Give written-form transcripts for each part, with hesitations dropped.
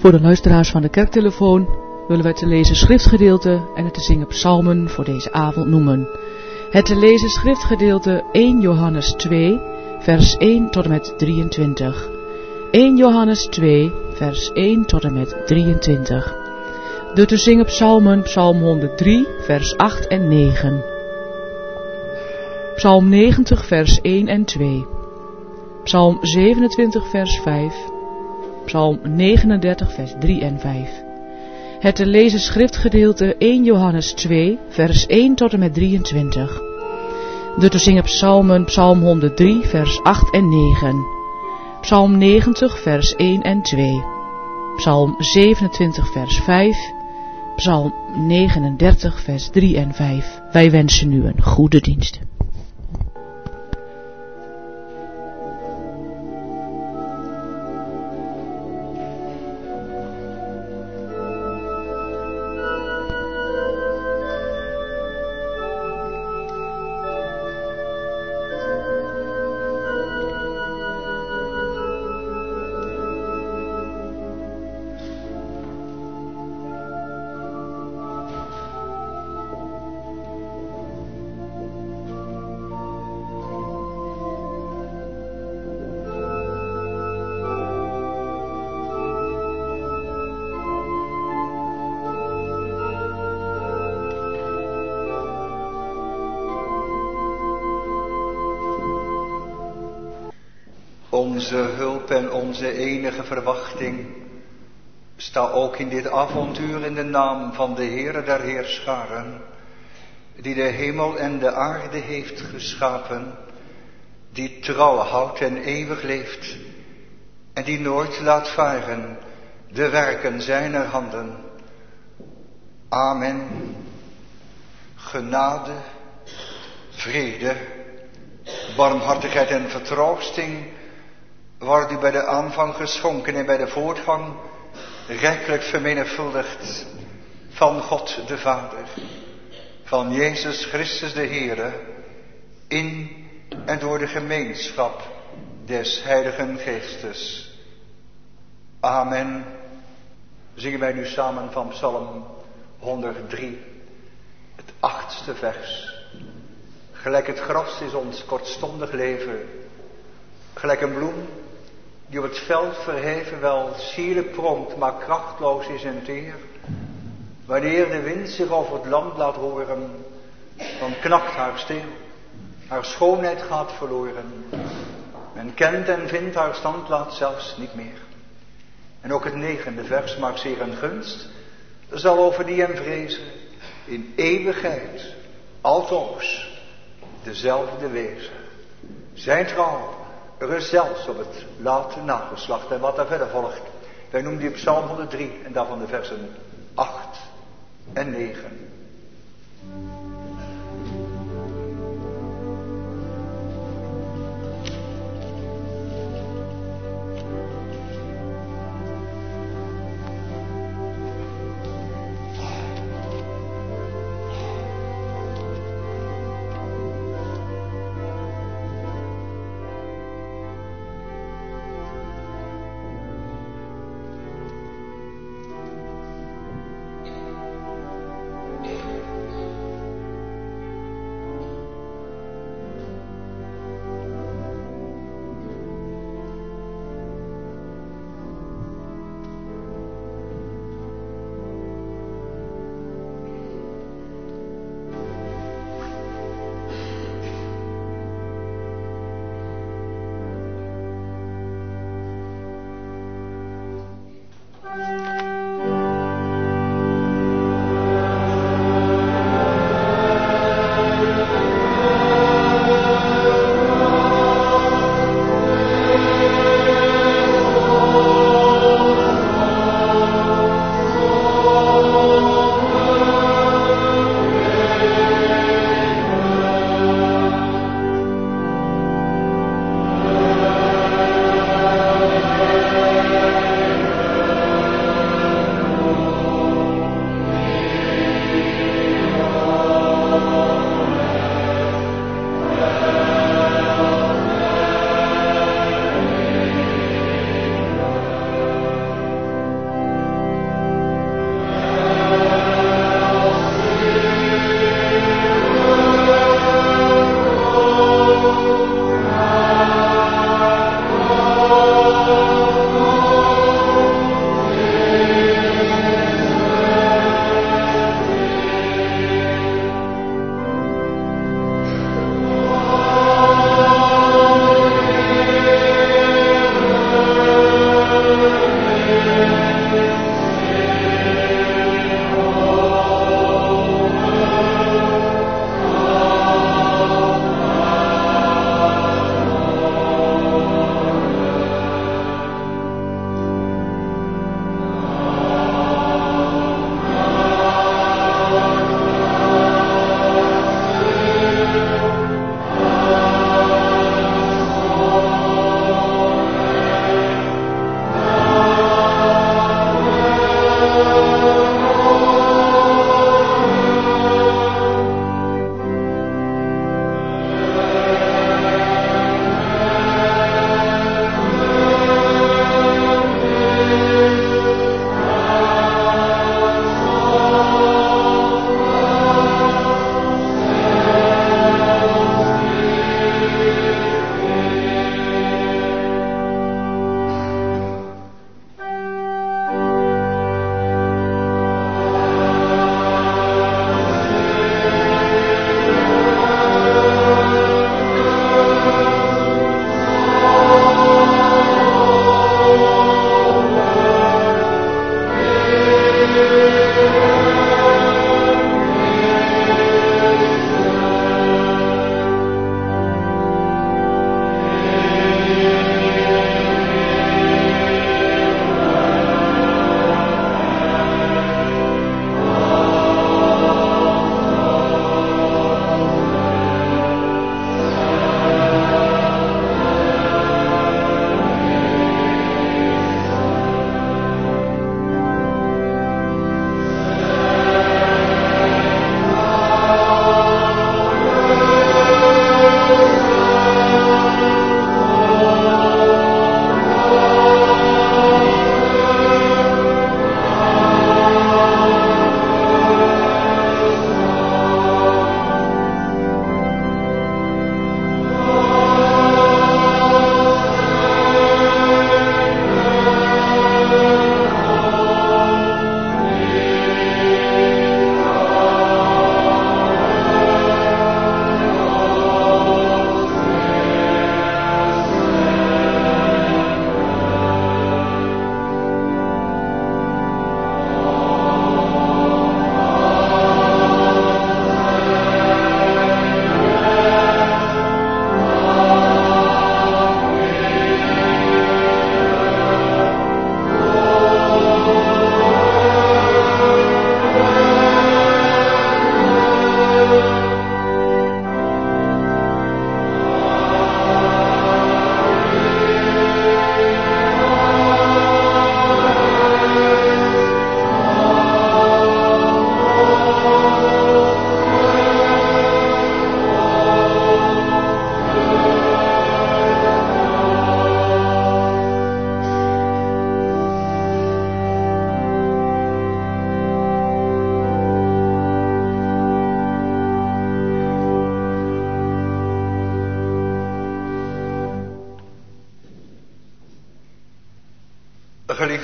Voor de luisteraars van de kerktelefoon willen wij te lezen schriftgedeelte en het te zingen psalmen voor deze avond noemen. Het te lezen schriftgedeelte 1 Johannes 2, vers 1 tot en met 23. 1 Johannes 2, vers 1 tot en met 23. De te zingen psalmen, psalm 103, vers 8 en 9. Psalm 90, vers 1 en 2. Psalm 27, vers 5. Psalm 39, vers 3 en 5. Het te lezen schriftgedeelte 1 Johannes 2, vers 1 tot en met 23. De te zingen psalmen, psalm 103, vers 8 en 9. Psalm 90, vers 1 en 2. Psalm 27, vers 5. Psalm 39, vers 3 en 5. Wij wensen u een goede dienst. Onze hulp en onze enige verwachting sta ook in dit avontuur in de naam van de Heere der Heerscharen, die de hemel en de aarde heeft geschapen, die trouw houdt en eeuwig leeft en die nooit laat varen de werken zijner handen. Amen. Genade, vrede, barmhartigheid en vertroosting wordt u bij de aanvang geschonken en bij de voortgang rijkelijk vermenigvuldigd van God de Vader, van Jezus Christus de Heere, in en door de gemeenschap des Heiligen Geestes. Amen. Zingen wij nu samen van Psalm 103, het 8e vers. Gelijk het gras is ons kortstondig leven, gelijk een bloem die op het veld verheven wel sierlijk pronkt, maar krachtloos is en teer. Wanneer de wind zich over het land laat horen, dan knakt haar stil. Haar schoonheid gaat verloren. Men kent en vindt haar standplaat zelfs niet meer. En ook het 9e vers maakt zeer een gunst, zal over die hem vrezen in eeuwigheid altoos dezelfde wezen. Zijn trouw rust zelfs op het late nageslacht. En wat daar verder volgt, wij noemen die Psalm 103 en daarvan de versen 8 en 9.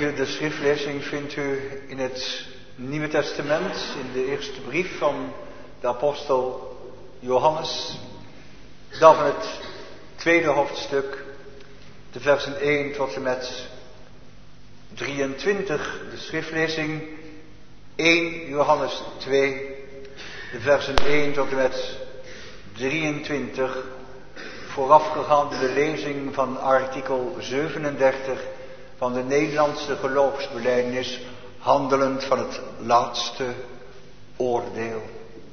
Gemeente, de schriftlezing vindt u in het Nieuwe Testament, in de eerste brief van de apostel Johannes, dan van het tweede hoofdstuk, de versen 1 tot en met 23, de schriftlezing 1 Johannes 2, de versen 1 tot en met 23, voorafgegaan door de lezing van artikel 37 van de Nederlandse geloofsbelijdenis, handelend van het laatste oordeel.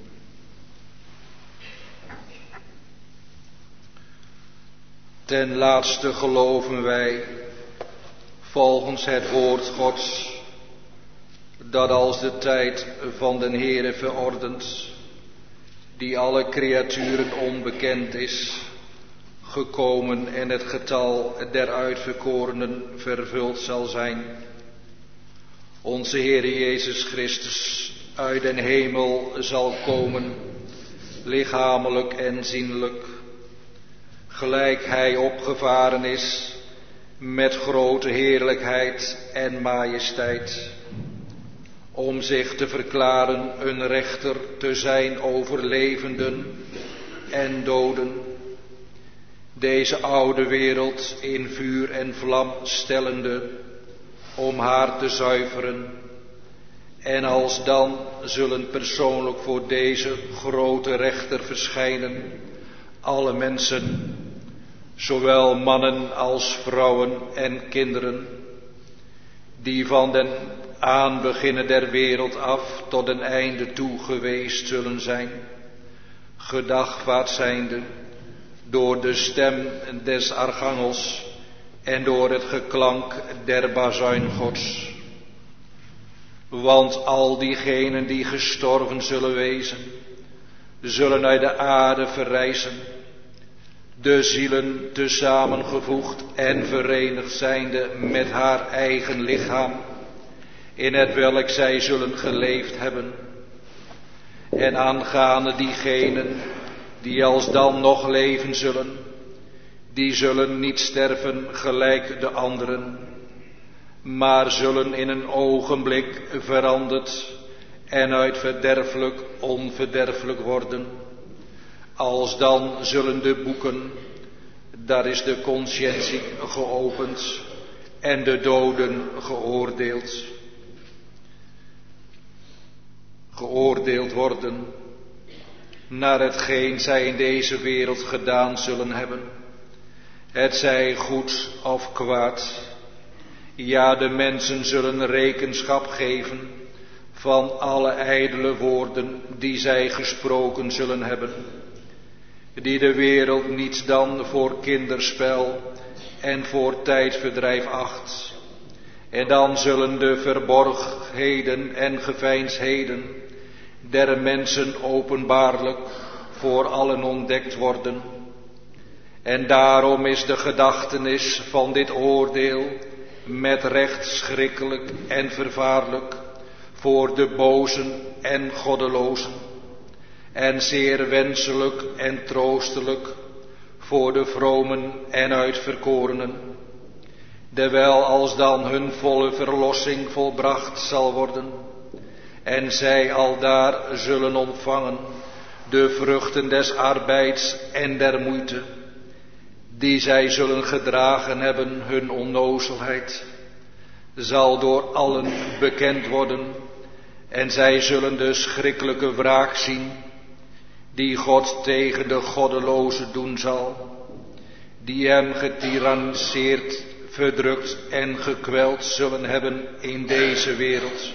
Ten laatste geloven wij, volgens het woord Gods, dat als de tijd van den Heere verordend, die alle creaturen onbekend is, gekomen en het getal der uitverkorenen vervuld zal zijn. Onze Heere Jezus Christus uit den hemel zal komen, lichamelijk en zienlijk, gelijk Hij opgevaren is met grote heerlijkheid en majesteit, om zich te verklaren een rechter te zijn over levenden en doden, deze oude wereld in vuur en vlam stellende, om haar te zuiveren. En alsdan zullen persoonlijk voor deze grote rechter verschijnen alle mensen, zowel mannen als vrouwen en kinderen, die van den aanbeginnen der wereld af tot een einde toe geweest zullen zijn, gedagvaard zijnde door de stem des archangels en door het geklank der bazuin Gods. Want al diegenen die gestorven zullen wezen, zullen uit de aarde verrijzen, de zielen tesamengevoegd en verenigd zijnde met haar eigen lichaam, in het welk zij zullen geleefd hebben. En aangaande diegenen die alsdan nog leven zullen, die zullen niet sterven gelijk de anderen, maar zullen in een ogenblik veranderd en uit verderfelijk onverderfelijk worden. Alsdan zullen de boeken, daar is de conscientie, geopend en de doden geoordeeld worden naar hetgeen zij in deze wereld gedaan zullen hebben, het zij goed of kwaad. Ja, de mensen zullen rekenschap geven van alle ijdele woorden die zij gesproken zullen hebben, die de wereld niets dan voor kinderspel en voor tijdverdrijf acht. En dan zullen de verborgenheden en geveinsdheden der mensen openbaarlijk voor allen ontdekt worden. En daarom is de gedachtenis van dit oordeel met recht schrikkelijk en vervaarlijk voor de bozen en goddelozen, en zeer wenselijk en troostelijk voor de vromen en uitverkorenen, dewijl alsdan hun volle verlossing volbracht zal worden, en zij aldaar zullen ontvangen de vruchten des arbeids en der moeite, die zij zullen gedragen hebben. Hun onnozelheid zal door allen bekend worden, en zij zullen de schrikkelijke wraak zien die God tegen de goddelozen doen zal, die hem getiraniseerd, verdrukt en gekweld zullen hebben in deze wereld,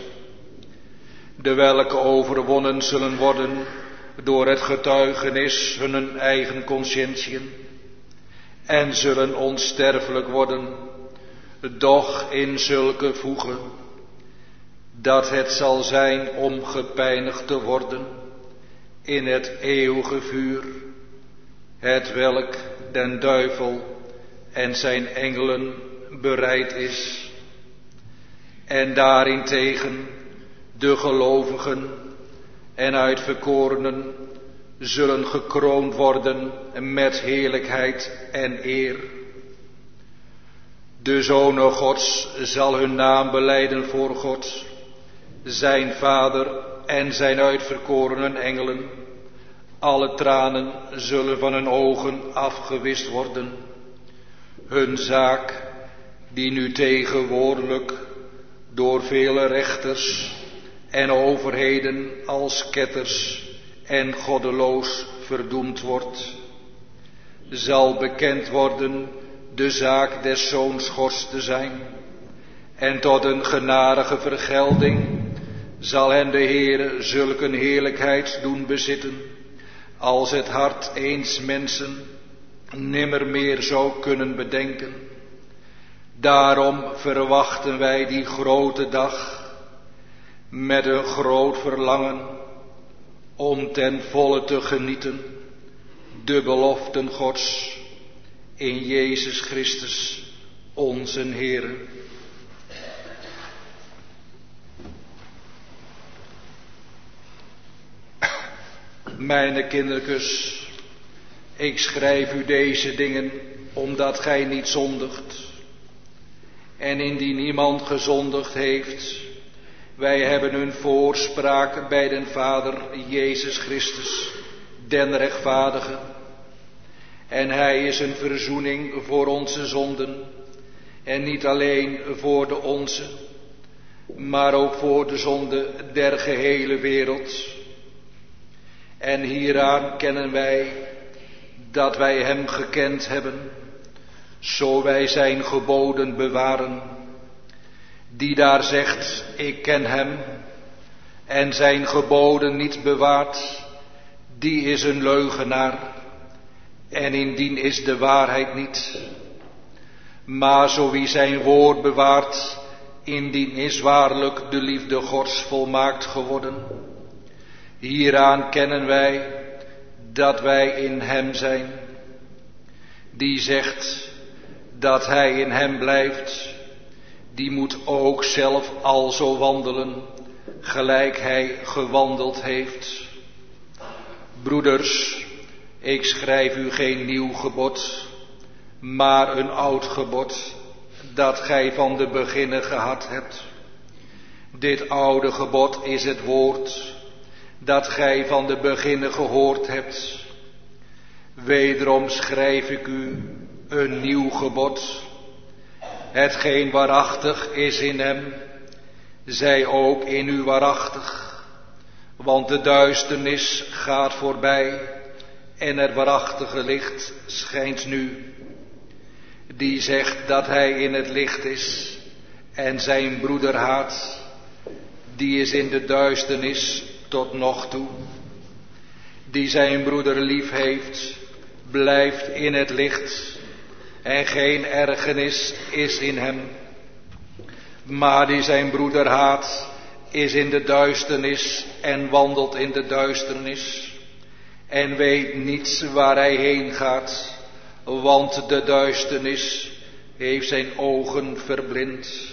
de welke overwonnen zullen worden door het getuigenis hun eigen conscientieën, en zullen onsterfelijk worden, doch in zulke voege, dat het zal zijn om gepijnigd te worden in het eeuwige vuur, het welk den duivel en zijn engelen bereid is. En daarentegen de gelovigen en uitverkorenen zullen gekroond worden met heerlijkheid en eer. De zonen Gods zal hun naam belijden voor God, zijn Vader en zijn uitverkorenen engelen. Alle tranen zullen van hun ogen afgewist worden. Hun zaak, die nu tegenwoordig door vele rechters en overheden als ketters en goddeloos verdoemd wordt, zal bekend worden de zaak des Zoons Gods te zijn. En tot een genadige vergelding zal hen de Heere zulke een heerlijkheid doen bezitten, als het hart eens mensen nimmer meer zou kunnen bedenken. Daarom verwachten wij die grote dag met een groot verlangen om ten volle te genieten de beloften Gods in Jezus Christus, onze Heere. Mijne kindertjes, ik schrijf u deze dingen omdat gij niet zondigt. En indien niemand gezondigd heeft, wij hebben een voorspraak bij den Vader Jezus Christus, den rechtvaardige. En hij is een verzoening voor onze zonden, en niet alleen voor de onze, maar ook voor de zonde der gehele wereld. En hieraan kennen wij dat wij hem gekend hebben, zo wij zijn geboden bewaren. Die daar zegt, ik ken hem, en zijn geboden niet bewaart, die is een leugenaar, en indien is de waarheid niet. Maar zo wie zijn woord bewaart, indien is waarlijk de liefde Gods volmaakt geworden. Hieraan kennen wij dat wij in hem zijn. Die zegt dat hij in hem blijft, die moet ook zelf alzo wandelen, gelijk hij gewandeld heeft. Broeders, ik schrijf u geen nieuw gebod, maar een oud gebod, dat gij van de beginnen gehad hebt. Dit oude gebod is het woord, dat gij van de beginnen gehoord hebt. Wederom schrijf ik u een nieuw gebod. Hetgeen waarachtig is in hem, zij ook in u waarachtig. Want de duisternis gaat voorbij en het waarachtige licht schijnt nu. Die zegt dat hij in het licht is en zijn broeder haat, die is in de duisternis tot nog toe. Die zijn broeder lief heeft, blijft in het licht en geen ergernis is in hem. Maar die zijn broeder haat, is in de duisternis en wandelt in de duisternis en weet niets waar hij heen gaat, want de duisternis heeft zijn ogen verblind.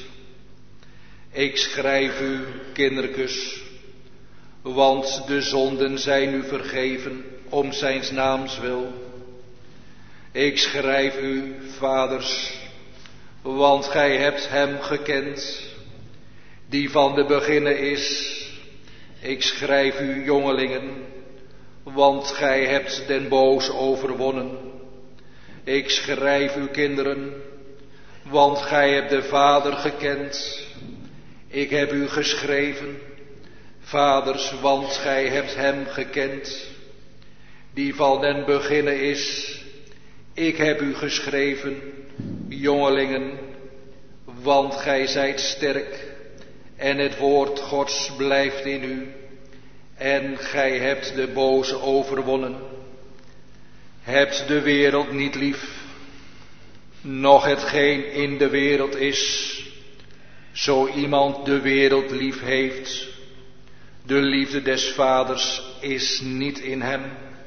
Ik schrijf u, kindertjes, want de zonden zijn u vergeven om zijns naams wil. Ik schrijf u, vaders, want gij hebt hem gekend, die van de beginnen is. Ik schrijf u, jongelingen, want gij hebt den boos overwonnen. Ik schrijf u, kinderen, want gij hebt de Vader gekend. Ik heb u geschreven, vaders, want gij hebt hem gekend, die van den beginnen is. Ik heb u geschreven, jongelingen, want gij zijt sterk en het woord Gods blijft in u en gij hebt de boze overwonnen. Hebt de wereld niet lief, noch hetgeen in de wereld is. Zo iemand de wereld lief heeft, de liefde des Vaders is niet in hem.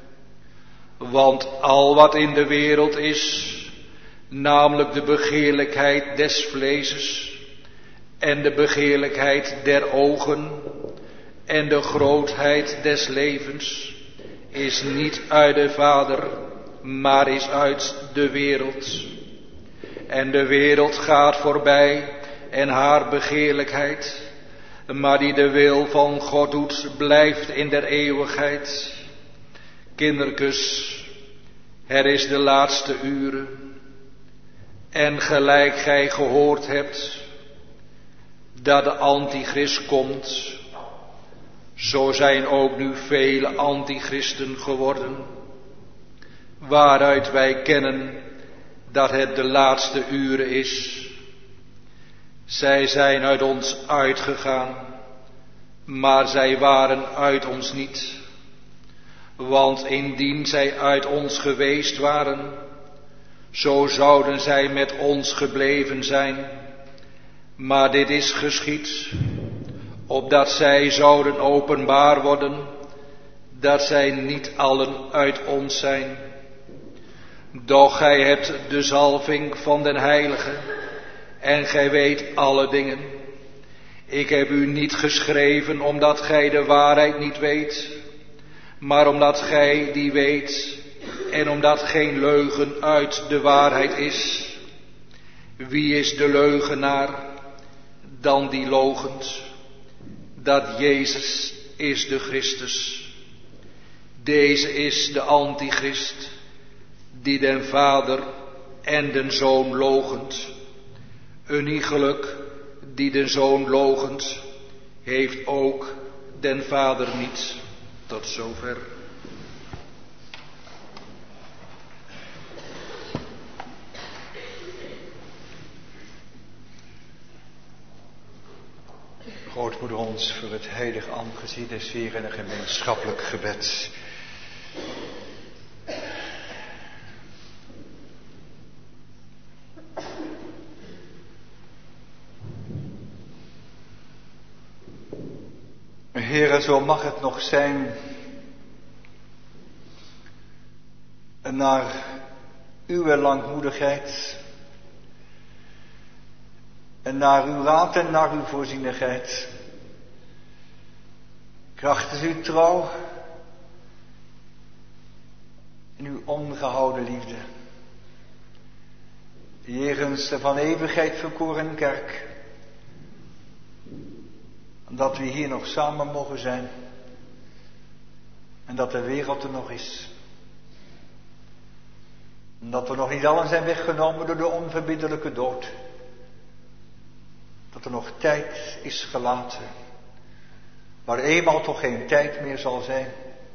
Want al wat in de wereld is, namelijk de begeerlijkheid des vleeses en de begeerlijkheid der ogen en de grootheid des levens, is niet uit de Vader, maar is uit de wereld. En de wereld gaat voorbij en haar begeerlijkheid, maar die de wil van God doet, blijft in der eeuwigheid. Kindertjes, het is de laatste uren. En gelijk gij gehoord hebt dat de antichrist komt, zo zijn ook nu vele antichristen geworden, waaruit wij kennen dat het de laatste uren is. Zij zijn uit ons uitgegaan, maar zij waren uit ons niet. Want indien zij uit ons geweest waren, zo zouden zij met ons gebleven zijn. Maar dit is geschied, opdat zij zouden openbaar worden, dat zij niet allen uit ons zijn. Doch gij hebt de zalving van den Heilige, en gij weet alle dingen. Ik heb u niet geschreven omdat gij de waarheid niet weet, maar omdat gij die weet, en omdat geen leugen uit de waarheid is. Wie is de leugenaar dan die loochent? Dat Jezus is de Christus. Deze is de antichrist, die den Vader en den Zoon loochent. Een iegelijk die den Zoon loochent, heeft ook den Vader niet. Tot zover. Grootmoeder ons voor het heilig aangezicht des Heeren en een gemeenschappelijk gebed. Heere, zo mag het nog zijn, naar uw langmoedigheid en naar uw raad en naar uw voorzienigheid, krachtens uw trouw en uw ongehouden liefde, jegens de van eeuwigheid verkoren kerk, dat we hier nog samen mogen zijn en dat de wereld er nog is. En dat we nog niet allen zijn weggenomen door de onverbiddelijke dood. Dat er nog tijd is gelaten, waar eenmaal toch geen tijd meer zal zijn.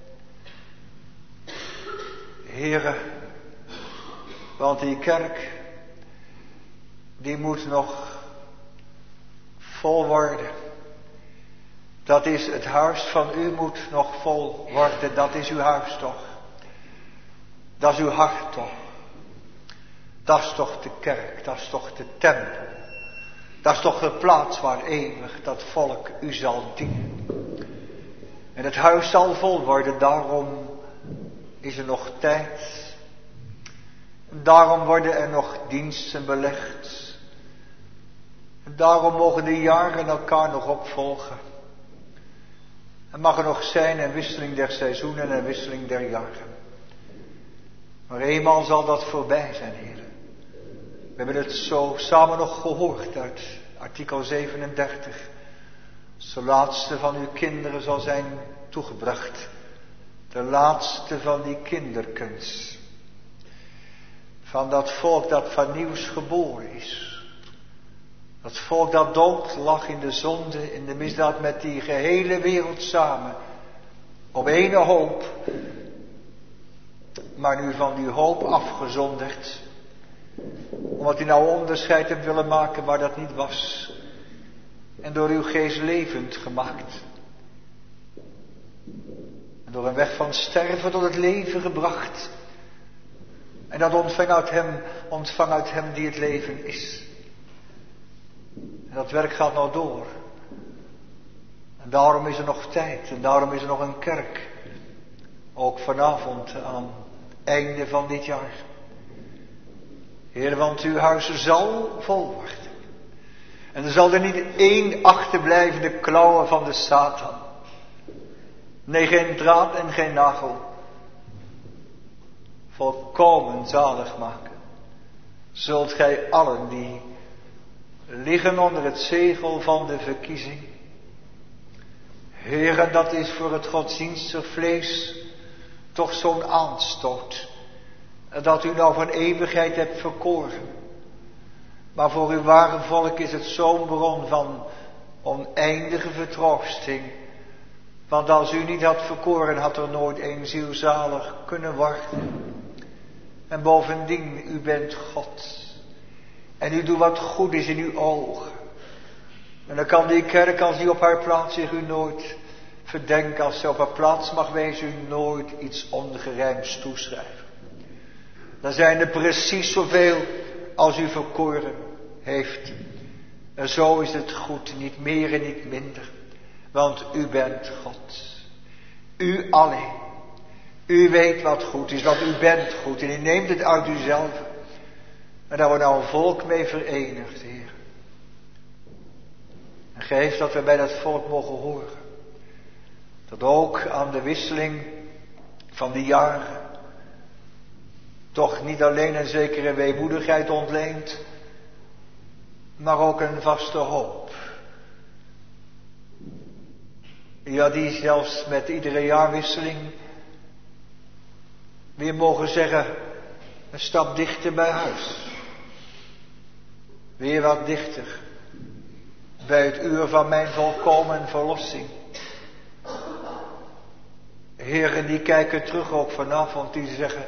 Heere, want die kerk, die moet nog vol worden. Dat is het huis van u moet nog vol worden. Dat is uw huis toch. Dat is uw hart toch. Dat is toch de kerk. Dat is toch de tempel. Dat is toch de plaats waar eeuwig dat volk u zal dienen. En het huis zal vol worden. Daarom is er nog tijd. Daarom worden er nog diensten belegd. En daarom mogen de jaren elkaar nog opvolgen. En mag er nog zijn een wisseling der seizoenen en een wisseling der jaren. Maar eenmaal zal dat voorbij zijn, heren. We hebben het zo samen nog gehoord uit artikel 37. Als de laatste van uw kinderen zal zijn toegebracht. De laatste van die kinderkens. Van dat volk dat van nieuws geboren is. Dat volk dat dood lag in de zonde, in de misdaad met die gehele wereld samen. Op ene hoop. Maar nu van die hoop afgezonderd. Omdat u nou onderscheid hebt willen maken waar dat niet was. En door uw geest levend gemaakt. En door een weg van sterven tot het leven gebracht. En dat ontvang uit hem die het leven is. En dat werk gaat nou door. En daarom is er nog tijd. En daarom is er nog een kerk. Ook vanavond aan het einde van dit jaar. Heer, want uw huis zal vol worden. En er zal er niet één achterblijven de klauwen van de Satan. Nee, geen draad en geen nagel. Volkomen zalig maken. zult gij allen die liggen onder het zegel van de verkiezing. Heere, dat is voor het godsdienstig vlees toch zo'n aanstoot. Dat u nou van eeuwigheid hebt verkoren. Maar voor uw ware volk is het zo'n bron van oneindige vertroosting. Want als u niet had verkoren, had er nooit een ziel zalig kunnen worden. En bovendien, u bent God. En u doet wat goed is in uw ogen. En dan kan die kerk, als die op haar plaats zich u nooit verdenken, als ze op haar plaats mag wezen, u nooit iets ongerijmds toeschrijven. Dan zijn er precies zoveel als u verkoren heeft. En zo is het goed, niet meer en niet minder. Want u bent God. U alleen. U weet wat goed is, want u bent goed. En u neemt het uit uzelf. En daar wordt nou een volk mee verenigd, Heer. En geef dat we bij dat volk mogen horen. Dat ook aan de wisseling van die jaren toch niet alleen een zekere weemoedigheid ontleent, maar ook een vaste hoop. Ja, die zelfs met iedere jaarwisseling weer mogen zeggen, een stap dichter bij huis. Weer wat dichter bij het uur van mijn volkomen verlossing. Heren, die kijken terug ook vanavond, die zeggen,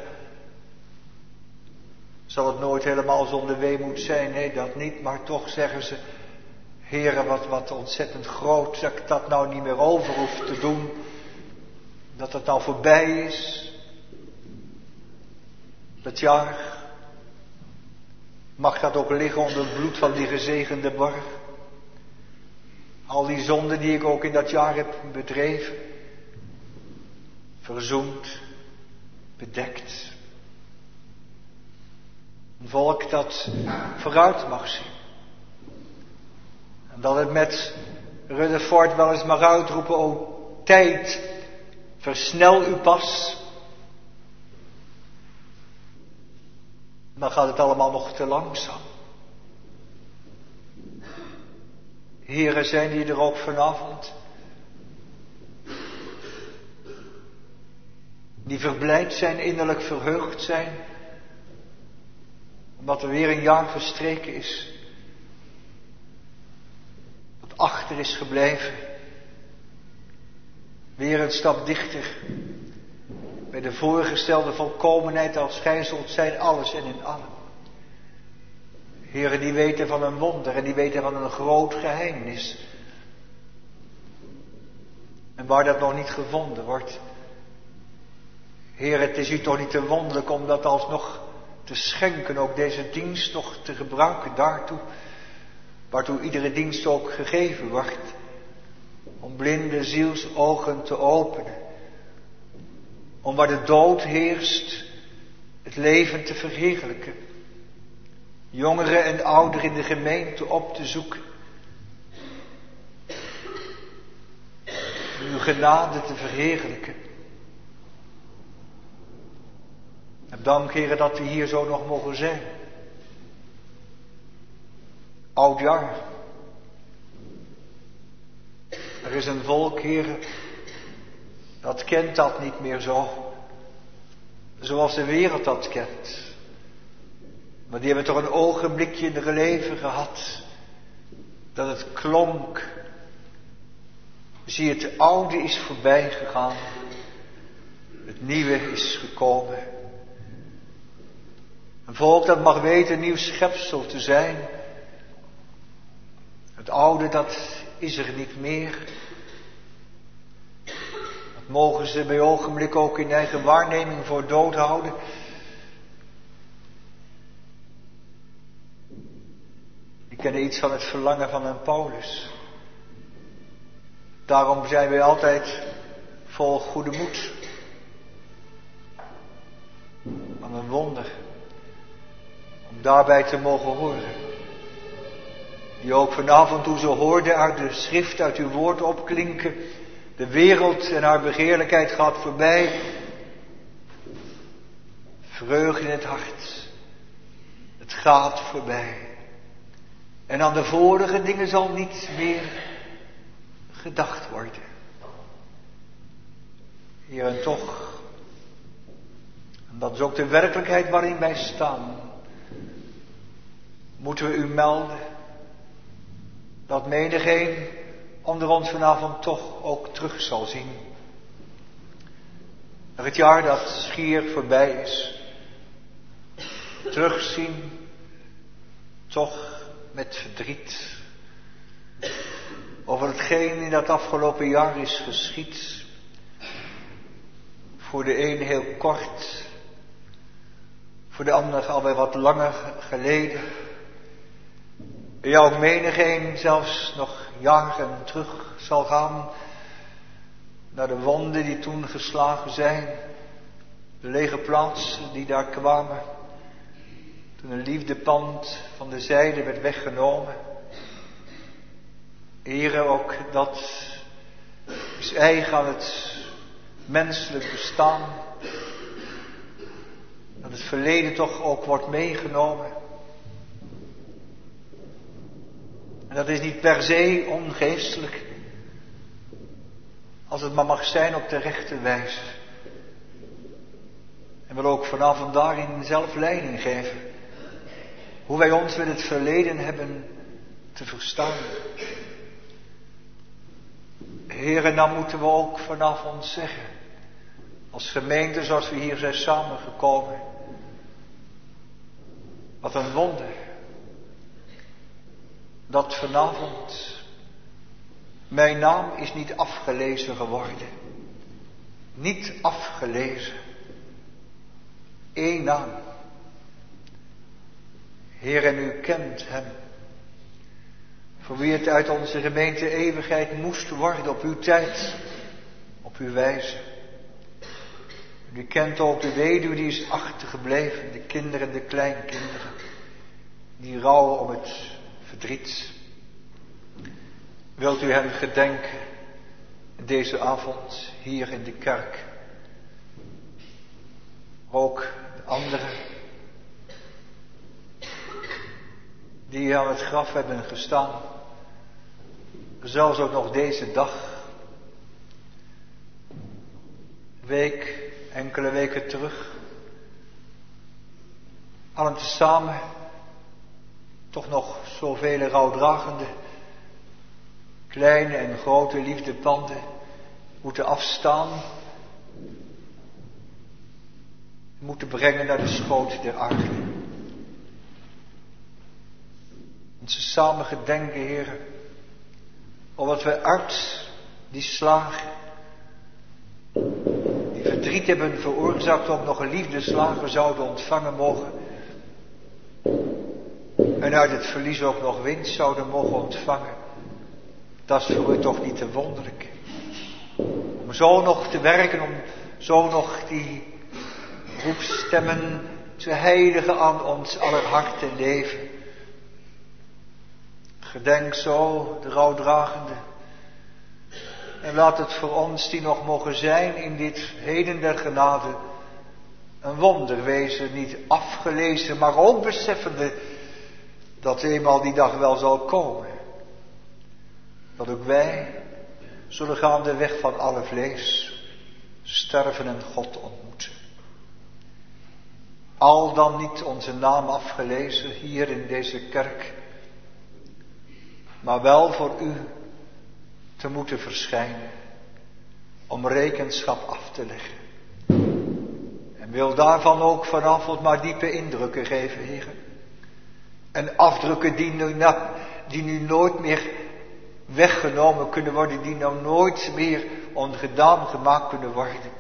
zal het nooit helemaal zonder weemoed zijn? Nee, dat niet, maar toch zeggen ze, Heren, wat ontzettend groot, dat ik dat nou niet meer over hoef te doen. Dat het nou voorbij is. Dat jaar. Mag dat ook liggen onder het bloed van die gezegende borg. Al die zonden die ik ook in dat jaar heb bedreven. Verzoend. Bedekt. Een volk dat vooruit mag zien. En dat het met Rutherford wel eens mag uitroepen, o tijd, versnel uw pas. Dan gaat het allemaal nog te langzaam. Heren, zijn die er ook vanavond? Die verblijd zijn, innerlijk verheugd zijn. Omdat er weer een jaar verstreken is. Dat achter is gebleven. Weer een stap dichter. Bij de voorgestelde volkomenheid als gij zult zijn, alles en in allen. Heren, die weten van een wonder en die weten van een groot geheimnis. En waar dat nog niet gevonden wordt. Heer, het is u toch niet te wonderlijk om dat alsnog te schenken, ook deze dienst nog te gebruiken daartoe, waartoe iedere dienst ook gegeven wordt, om blinde zielsogen te openen, om waar de dood heerst, het leven te verheerlijken, jongeren en ouderen in de gemeente op te zoeken, uw genade te verheerlijken. En dank, Heere, dat we hier zo nog mogen zijn. Oudjaar. Er is een volk, Heere, dat kent dat niet meer zo. Zoals de wereld dat kent. Maar die hebben toch een ogenblikje in hun leven gehad. Dat het klonk. Zie, het oude is voorbij gegaan. Het nieuwe is gekomen. Een volk dat mag weten een nieuw schepsel te zijn. Het oude, dat is er niet meer. Dat mogen ze bij ogenblik ook in eigen waarneming voor dood houden. Die kennen iets van het verlangen van een Paulus. Daarom zijn wij altijd vol goede moed. Van een wonder. Om daarbij te mogen horen. Die ook vanavond, hoe ze hoorden uit de schrift, uit uw woord opklinken. De wereld en haar begeerlijkheid gaat voorbij. Vreugde in het hart. Het Het gaat voorbij. En aan de vorige dingen zal niet meer gedacht worden. Heer, en toch, en dat is ook de werkelijkheid waarin wij staan, moeten we u melden dat menigeen onder ons vanavond toch ook terug zal zien. Naar het jaar dat schier voorbij is. Terugzien, toch met verdriet. Over hetgeen in dat afgelopen jaar is geschied. Voor de een heel kort. Voor de ander alweer wat langer geleden. Ja, ook menigeen zelfs nog jaren terug zal gaan naar de wonden die toen geslagen zijn. De lege plaatsen die daar kwamen. Toen een liefdepand van de zijde werd weggenomen. Heere, ook dat is eigen aan het menselijk bestaan. Dat het verleden toch ook wordt meegenomen. En dat is niet per se ongeestelijk. Als het maar mag zijn op de rechte wijze. En wil ook vanavond daarin zelf leiding geven. Hoe wij ons met het verleden hebben te verstaan. Heer, en dan moeten we ook vanavond zeggen. Als gemeente zoals we hier zijn samengekomen. Wat een wonder. Dat vanavond mijn naam is niet afgelezen geworden. Niet afgelezen. Eén naam. Heer, en u kent hem. Voor wie het uit onze gemeente eeuwigheid moest worden op uw tijd. Op uw wijze. En u kent ook de weduwe die is achtergebleven. De kinderen en de kleinkinderen. Die rouwen om het verdriet. Wilt u hen gedenken deze avond hier in de kerk. Ook de anderen die aan het graf hebben gestaan. Zelfs ook nog deze dag. Enkele weken terug. Allen tezamen toch nog zoveel rouwdragende, kleine en grote liefdepanden moeten afstaan. Moeten brengen naar de schoot der aarde. Onze samen gedenken, Heer, omdat we uit die slagen, die verdriet hebben veroorzaakt, ook nog een liefdeslagen zouden ontvangen mogen. En uit het verlies ook nog winst zouden mogen ontvangen. Dat is voor u toch niet te wonderlijk. Om zo nog te werken, om zo nog die roepstemmen te heiligen aan ons aller hart en leven. Gedenk zo de rouwdragende. En laat het voor ons die nog mogen zijn in dit heden der genade een wonder wezen, niet afgelezen, maar ook beseffende dat eenmaal die dag wel zal komen. Dat ook wij zullen gaan de weg van alle vlees, sterven en God ontmoeten. Al dan niet onze naam afgelezen hier in deze kerk, maar wel voor u te moeten verschijnen, om rekenschap af te leggen. En wil daarvan ook vanavond maar diepe indrukken geven, heren. En afdrukken die nu nooit meer weggenomen kunnen worden, die nou nooit meer ongedaan gemaakt kunnen worden.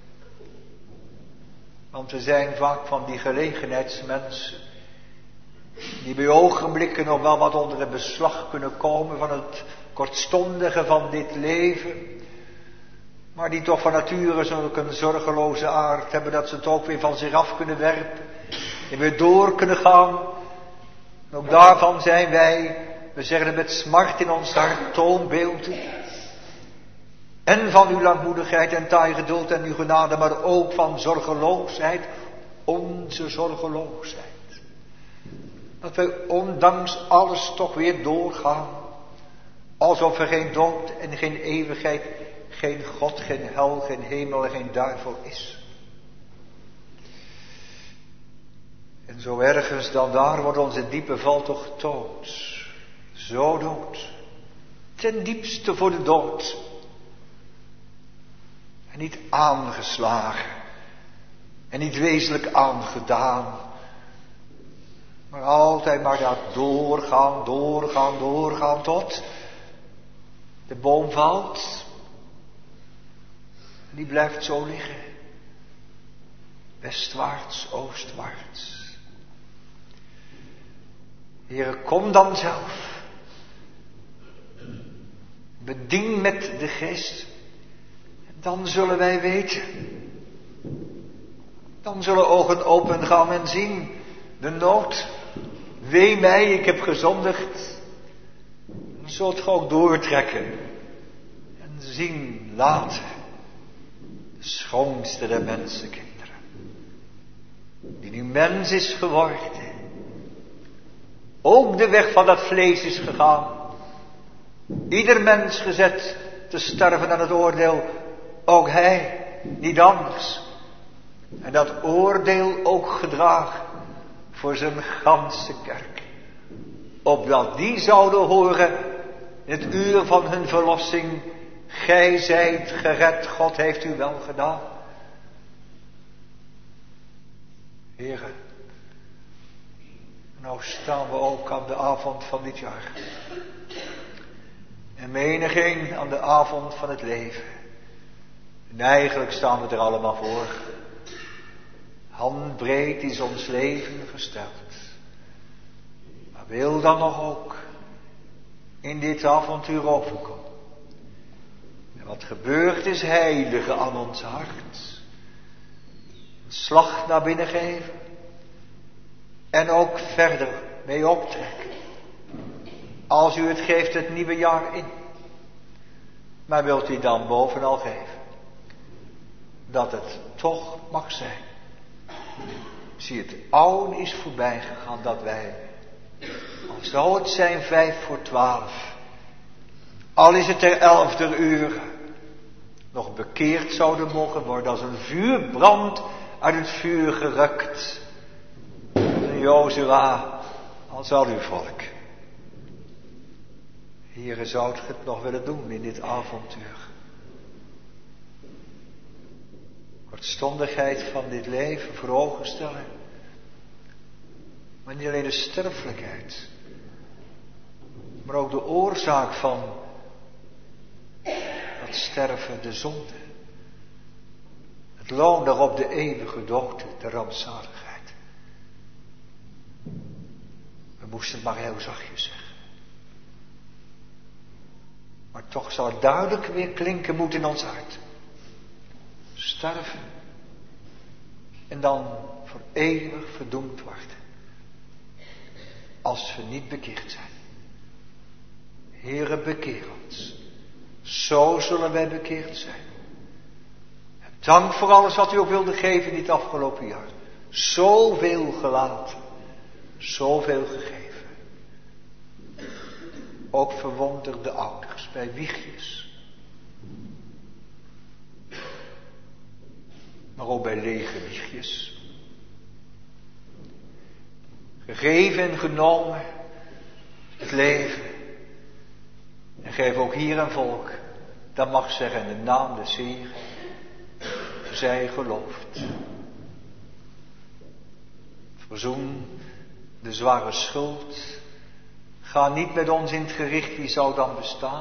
Want we zijn vaak van die gelegenheidsmensen, die bij ogenblikken nog wel wat onder het beslag kunnen komen van het kortstondige van dit leven, maar die toch van nature zulke zorgeloze aard hebben dat ze het ook weer van zich af kunnen werpen en weer door kunnen gaan. En ook daarvan zijn wij, we zeggen het met smart in ons hart, toonbeelden. En van uw langmoedigheid en taai geduld en uw genade, maar ook van zorgeloosheid, onze zorgeloosheid. Dat we ondanks alles toch weer doorgaan. Alsof er geen dood en geen eeuwigheid, geen God, geen hel, geen hemel en geen duivel is. En zo ergens dan daar wordt onze diepe val toch getoond. Zo dood. Ten diepste voor de dood. En niet aangeslagen. En niet wezenlijk aangedaan. Maar altijd maar dat doorgaan tot de boom valt. En die blijft zo liggen. Westwaarts, oostwaarts. Heere, kom dan zelf. Bedien met de geest. Dan zullen wij weten. Dan zullen ogen open gaan en zien de nood. Wee mij, ik heb gezondigd. Dan zult ge ook doortrekken. En zien later. De schoonste der mensenkinderen. Die nu mens is geworden. Ook de weg van dat vlees is gegaan. Ieder mens gezet te sterven aan het oordeel. Ook hij, niet anders. En dat oordeel ook gedragen voor zijn ganse kerk. Opdat die zouden horen in het uur van hun verlossing. Gij zijt gered, God heeft u wel gedaan. Heren, nou staan we ook aan de avond van dit jaar. En menigeen aan de avond van het leven. En eigenlijk staan we er allemaal voor. Handbreed is ons leven gesteld. Maar wil dan nog ook in dit avontuur overkomen. En wat gebeurt is heilige aan ons hart. Een slag naar binnen geven. En ook verder mee optrekken. Als u het geeft het nieuwe jaar in. Maar wilt u dan bovenal geven. Dat het toch mag zijn. Zie, het oude is voorbij gegaan dat wij. Al zou het zijn 11:55. Al is het ter 11e uur. Nog bekeerd zouden mogen worden als een vuurbrand uit het vuur gerukt. Jozua, als al uw volk. Here, zou het nog willen doen in dit avontuur. Kortstondigheid van dit leven voor ogen stellen. Maar niet alleen de sterfelijkheid. Maar ook de oorzaak van dat sterven, de zonde. Het loon daarop de eeuwige dood, de rampzaligheid. We moesten het maar heel zachtjes zeggen. Maar toch zal het duidelijk weer klinken moeten in ons hart. Sterven. En dan voor eeuwig verdoemd worden. Als we niet bekeerd zijn. Heere, bekeer ons. Zo zullen wij bekeerd zijn. En dank voor alles wat u ook wilde geven in dit afgelopen jaar. Zoveel gelaten. Zoveel gegeven. Ook verwonderde ouders bij wiegjes. Maar ook bij lege wiegjes. Gegeven en genomen het leven. En geef ook hier een volk dat mag zeggen in de naam des Heeren. Zij gelooft. Verzoen de zware schuld. Ga niet met ons in het gericht, wie zou dan bestaan?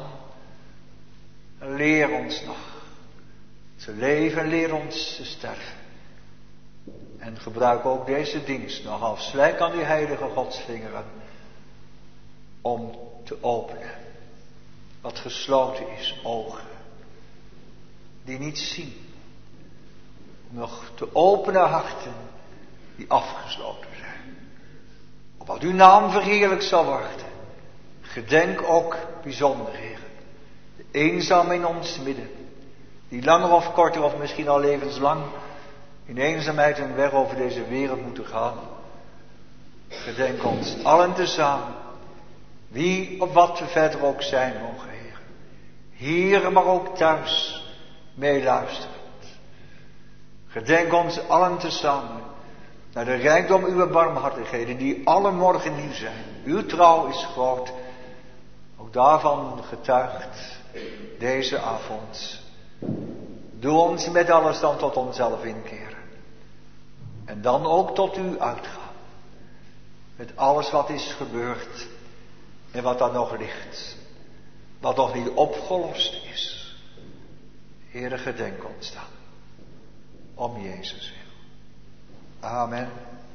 Leer ons nog te leven, leer ons te sterven. En gebruik ook deze dienst nog als slijk aan die heilige godsvingeren. Om te openen wat gesloten is, ogen. Die niet zien. Nog te openen harten die afgesloten zijn. Opdat uw naam verheerlijkt zal worden. Gedenk ook bijzonder, Heer. De eenzame in ons midden. Die langer of korter of misschien al levenslang in eenzaamheid en weg over deze wereld moeten gaan. Gedenk ons allen tezamen, wie of wat we verder ook zijn mogen, Heer. Hier, maar ook thuis, meeluisterend. Gedenk ons allen tezamen, naar de rijkdom uw barmhartigheden, die alle morgen nieuw zijn. Uw trouw is groot, ook daarvan getuigt deze avond. Doe ons met alles dan tot onszelf inkeren. En dan ook tot u uitgaan. Met alles wat is gebeurd en wat daar nog ligt. Wat nog niet opgelost is. Heere, gedenk ons dan. Om Jezus wil. Amen.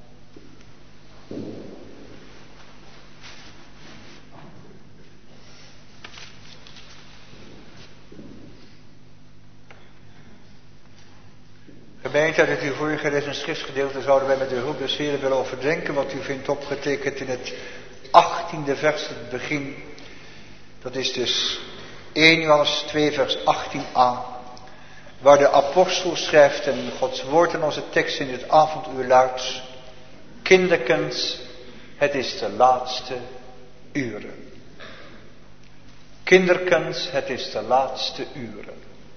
Gemeente, uit uw voorgelezen schriftgedeelte zouden wij met de hulp des Heren willen overdenken wat u vindt opgetekend in het 18e vers, het begin. Dat is dus 1 Johannes 2 vers 18a. Waar de apostel schrijft en Gods woord in onze tekst in het avonduur luidt. Kinderkens, het is de laatste uren. Kinderkens, het is de laatste uren.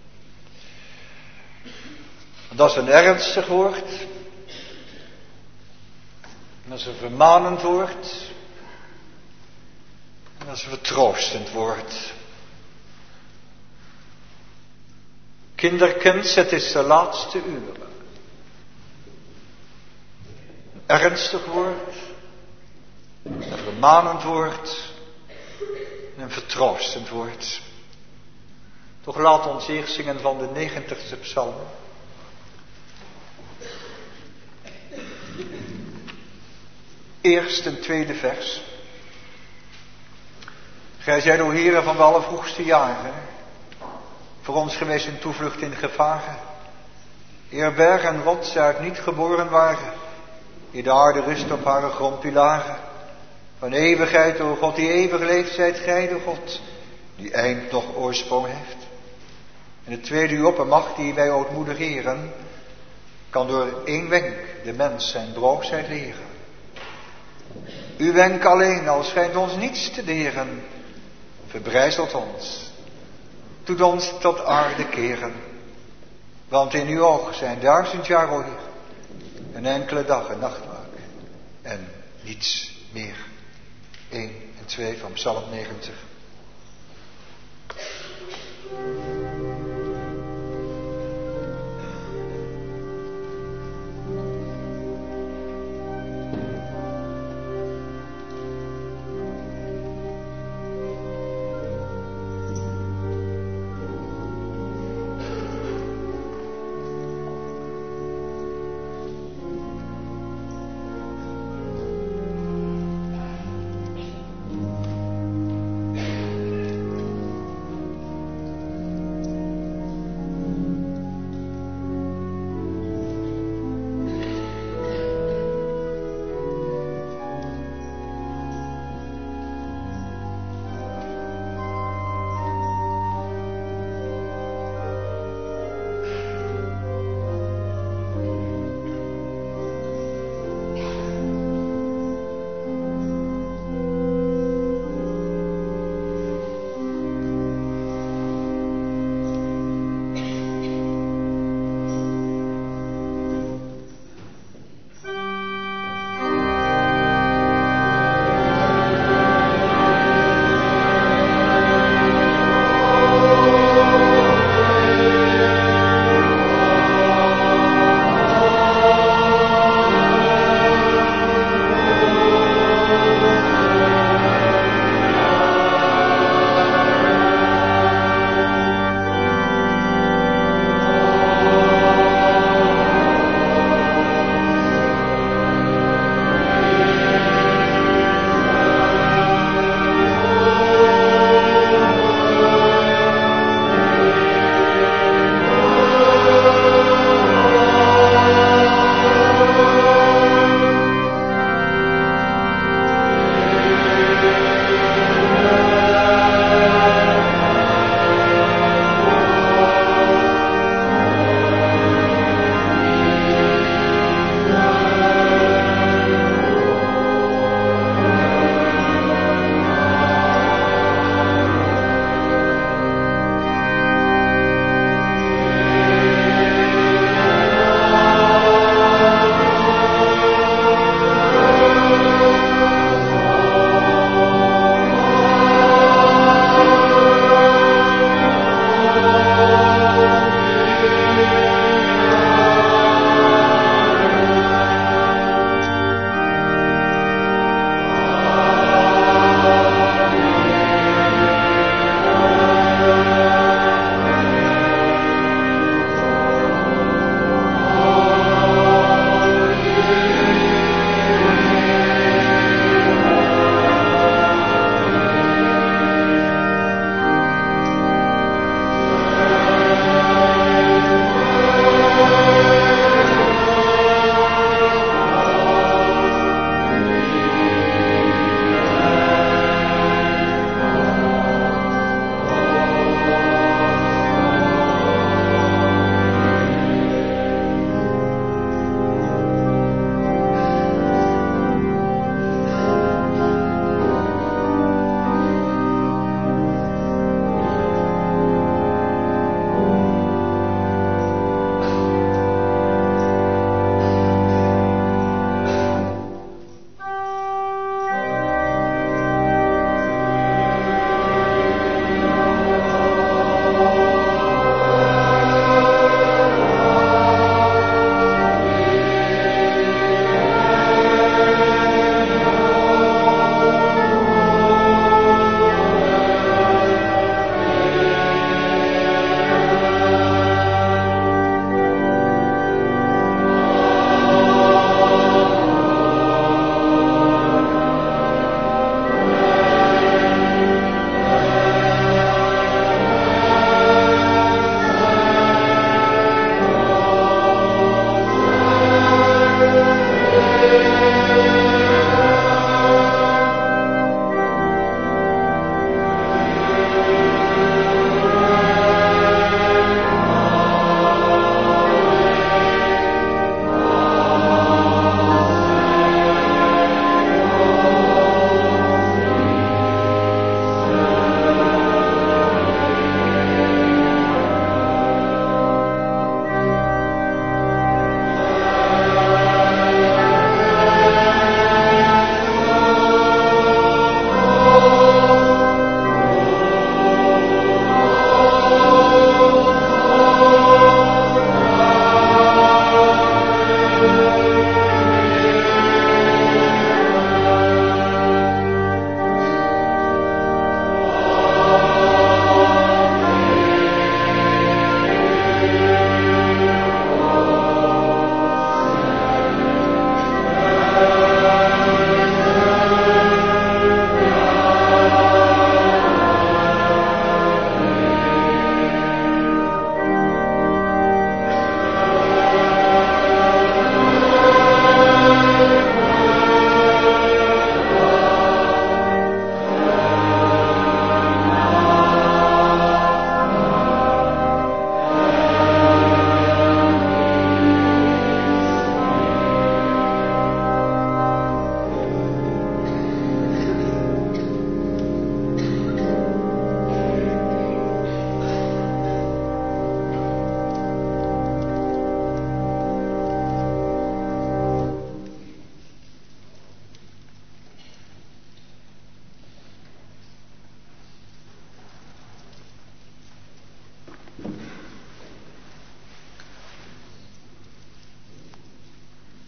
Dat is een ernstig woord. Dat is een vermanend woord. En dat is een vertroostend woord. Kinderkens, het is de laatste uren. Een ernstig woord. Een vermanend woord. En een vertroostend woord. Toch laat ons eerst zingen van de 90ste psalm. Eerst en tweede vers. Gij zijt, o Heere, van de allervroegste jaren, voor ons geweest een toevlucht in gevaren. Eer berg en rots uit niet geboren waren, eer de aarde rust op haar grondpilaren. Van eeuwigheid, o God, die eeuwig leeft, zijt gij de God, die eind nog oorsprong heeft. En het tweede uw oppermacht, die wij ootmoedig eren, kan door één wenk de mens zijn broosheid leren. Uw wenk alleen, al schijnt ons niets te deren, verbrijzelt ons, doet ons tot aarde keren. Want in uw oog zijn 1000 jaar, o Heer, een enkele dag en nachtwaak en niets meer. 1 en 2 van Psalm 90.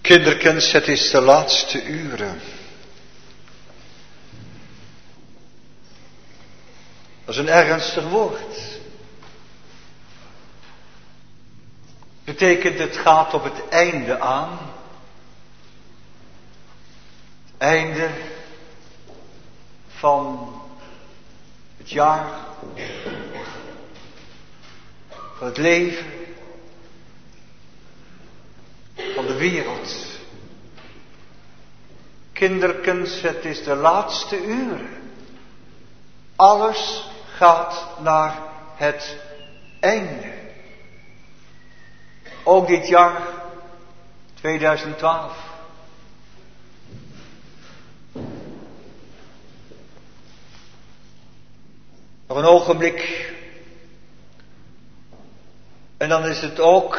Kinderkens, het is de laatste uren. Dat is een ernstig woord. Betekent het gaat op het einde aan. Het einde van het jaar. Van het leven. Van de wereld. Kinderkens, het is de laatste uren. Alles gaat naar het einde. Ook dit jaar 2012. Nog een ogenblik. En dan is het ook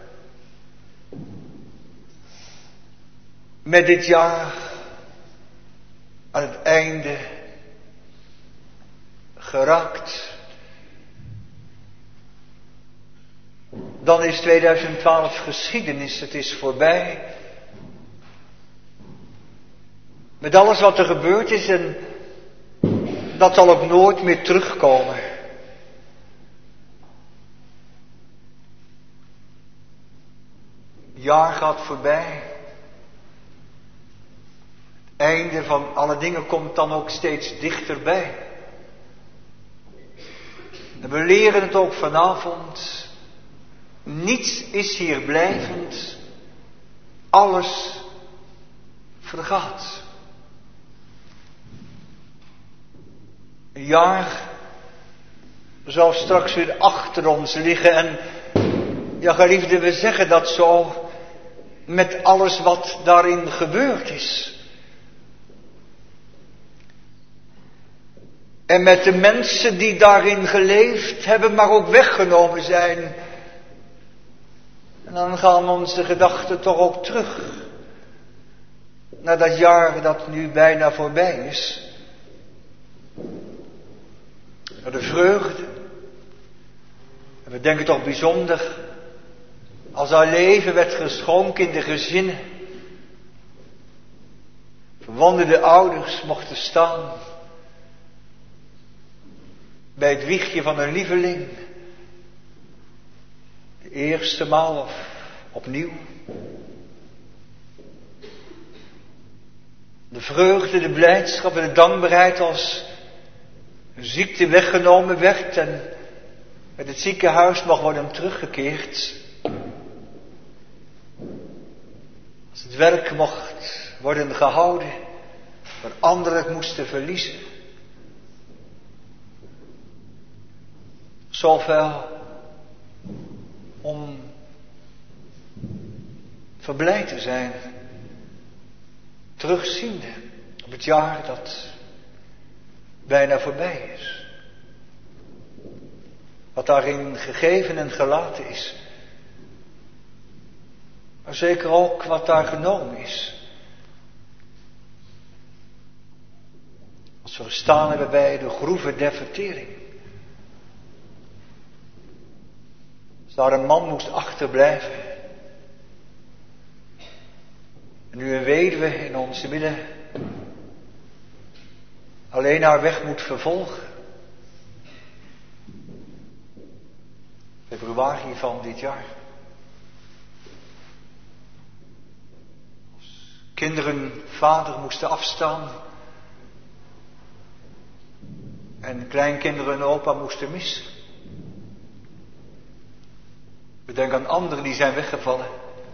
met dit jaar aan het einde geraakt. Dan is 2012 geschiedenis, het is voorbij. Met alles wat er gebeurd is en dat zal ook nooit meer terugkomen. Het jaar gaat voorbij. Het einde van alle dingen komt dan ook steeds dichterbij. En we leren het ook vanavond. Niets is hier blijvend. Alles vergaat. Een jaar zal straks weer achter ons liggen. En ja, geliefden, we zeggen dat zo met alles wat daarin gebeurd is. En met de mensen die daarin geleefd hebben, maar ook weggenomen zijn. En dan gaan onze gedachten toch ook terug naar dat jaar dat nu bijna voorbij is. Naar de vreugde. En we denken toch bijzonder als haar leven werd geschonken in de gezinnen. Verwonderde ouders mochten staan bij het wiegje van een lieveling. De eerste maal of opnieuw. De vreugde, de blijdschap en de dankbaarheid als een ziekte weggenomen werd en met het ziekenhuis mag worden teruggekeerd. Als het werk mocht worden gehouden waar anderen het moesten verliezen. Zoveel om verblijd te zijn, terugziende op het jaar dat bijna voorbij is. Wat daarin gegeven en gelaten is. Maar zeker ook wat daar genomen is. Als we gestaan hebben bij de groeven der vertering. Als daar een man moest achterblijven. En nu een weduwe in onze midden alleen haar weg moet vervolgen. Februari van dit jaar. Als kinderen vader moesten afstaan. En kleinkinderen opa moesten missen. We denken aan anderen die zijn weggevallen.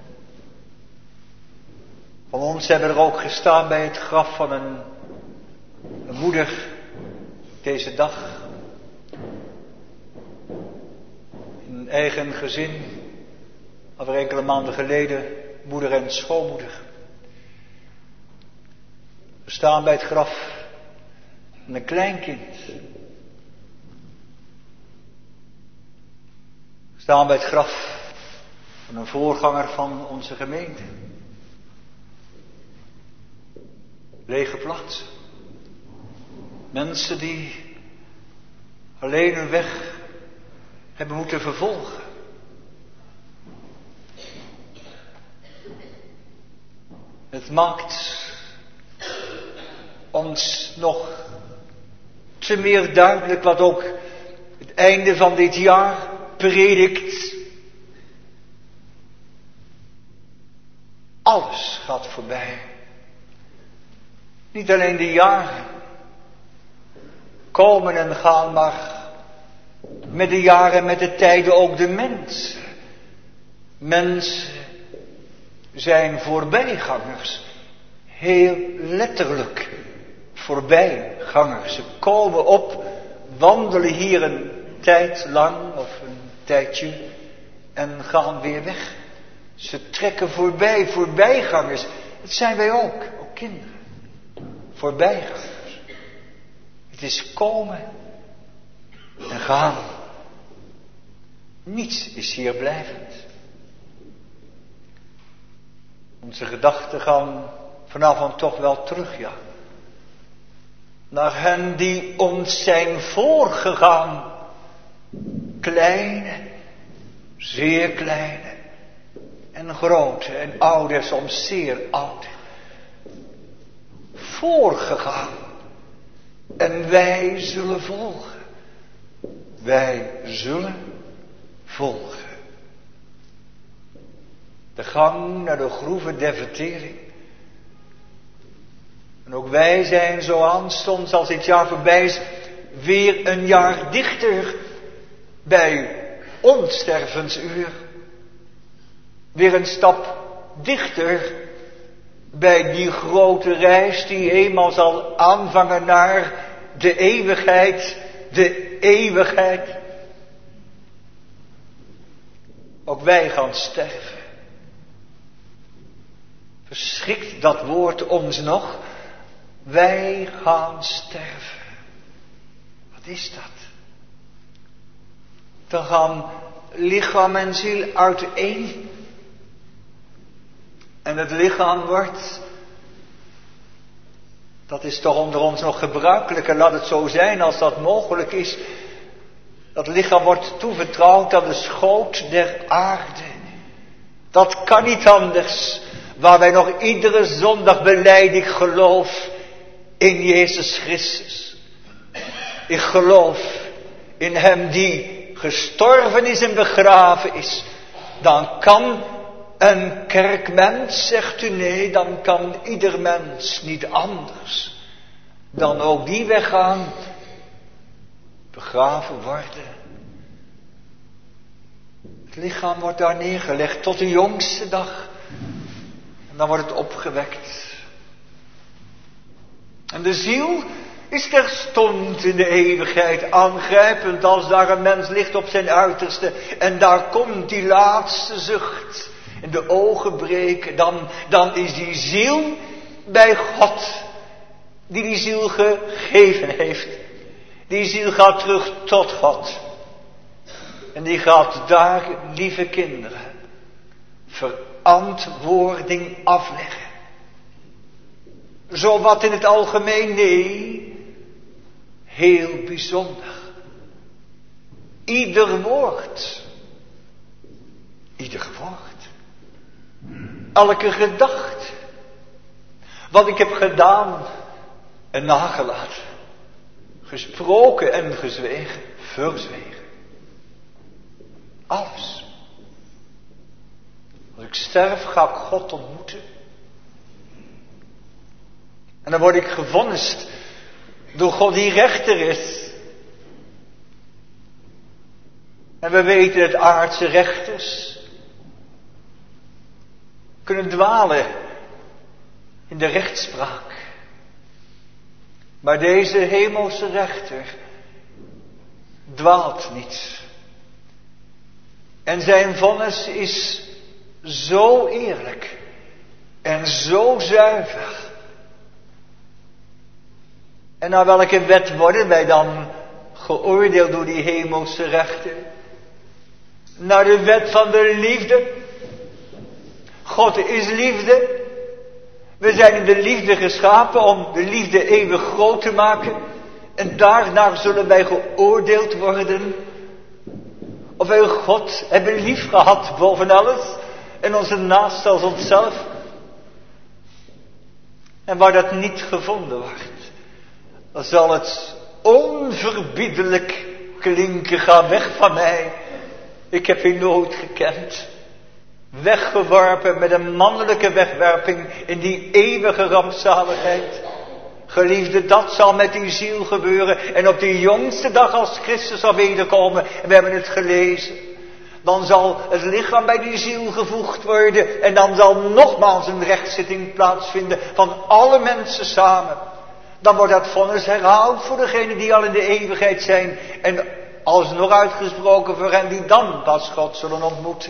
Van ons hebben er ook gestaan bij het graf van een moeder deze dag. In een eigen gezin. Alweer enkele maanden geleden moeder en schoonmoeder. We staan bij het graf van een kleinkind. We staan bij het graf van een voorganger van onze gemeente. Lege plaats. Mensen die alleen hun weg hebben moeten vervolgen. Het maakt ons nog te meer duidelijk wat ook het einde van dit jaar predikt. Alles gaat voorbij. Niet alleen de jaren komen en gaan, maar met de jaren, met de tijden ook de mensen. Mensen zijn voorbijgangers. Heel letterlijk voorbijgangers. Ze komen op, wandelen hier een tijd lang of een tijdje en gaan weer weg. Ze trekken voorbij, voorbijgangers. Dat zijn wij ook kinderen. Voorbijgangers. Het is komen en gaan. Niets is hier blijvend. Onze gedachten gaan vanavond toch wel terug, ja. Naar hen die ons zijn voorgegaan. Kleine, zeer kleine. En grote en oude, soms zeer oude. Voorgegaan. En wij zullen volgen. Wij zullen volgen. De gang naar de groeven der vertering. En ook wij zijn zo aanstonds als dit jaar voorbij is, weer een jaar dichter bij ons stervensuur. Weer een stap dichter bij die grote reis die eenmaal zal aanvangen naar de eeuwigheid. De eeuwigheid. Ook wij gaan sterven. Verschrikt dat woord ons nog? Wij gaan sterven. Wat is dat? Dan gaan lichaam en ziel uiteen. En het lichaam wordt, dat is toch onder ons nog gebruikelijk, en laat het zo zijn als dat mogelijk is. Dat lichaam wordt toevertrouwd aan de schoot der aarde. Dat kan niet anders. Waar wij nog iedere zondag belijden, ik geloof in Jezus Christus. Ik geloof in Hem die gestorven is en begraven is. Dan kan een kerkmens, zegt u, nee, dan kan ieder mens niet anders dan ook die weggaan, begraven worden. Het lichaam wordt daar neergelegd tot de jongste dag. En dan wordt het opgewekt. En de ziel is terstond in de eeuwigheid aangrijpend als daar een mens ligt op zijn uiterste. En daar komt die laatste zucht. En de ogen breken. Dan is die ziel bij God. Die ziel gegeven heeft. Die ziel gaat terug tot God. En die gaat daar, lieve kinderen, verantwoording afleggen. Zo wat in het algemeen, nee, heel bijzonder. Ieder woord, elke gedachte, wat ik heb gedaan en nagelaten, gesproken en gezwegen, verzwegen. Alles. Als ik sterf, ga ik God ontmoeten. En dan word ik gevonnist door God die rechter is. En we weten dat aardse rechters kunnen dwalen in de rechtspraak. Maar deze hemelse rechter dwaalt niet. En zijn vonnis is zo eerlijk en zo zuiver. En naar welke wet worden wij dan geoordeeld door die hemelse rechter? Naar de wet van de liefde. God is liefde. We zijn in de liefde geschapen om de liefde eeuwig groot te maken. En daarna zullen wij geoordeeld worden. Of wij God hebben lief gehad boven alles. En onze naaste als onszelf. En waar dat niet gevonden wordt, dan zal het onverbiddelijk klinken: ga weg van mij, ik heb u nooit gekend. Weggeworpen met een mannelijke wegwerping in die eeuwige rampzaligheid. Geliefde, dat zal met uw ziel gebeuren. En op die jongste dag als Christus zal wederkomen, en we hebben het gelezen, dan zal het lichaam bij die ziel gevoegd worden. En dan zal nogmaals een rechtszitting plaatsvinden van alle mensen samen. Dan wordt dat vonnis herhaald voor degenen die al in de eeuwigheid zijn. En alsnog uitgesproken voor hen die dan pas God zullen ontmoeten.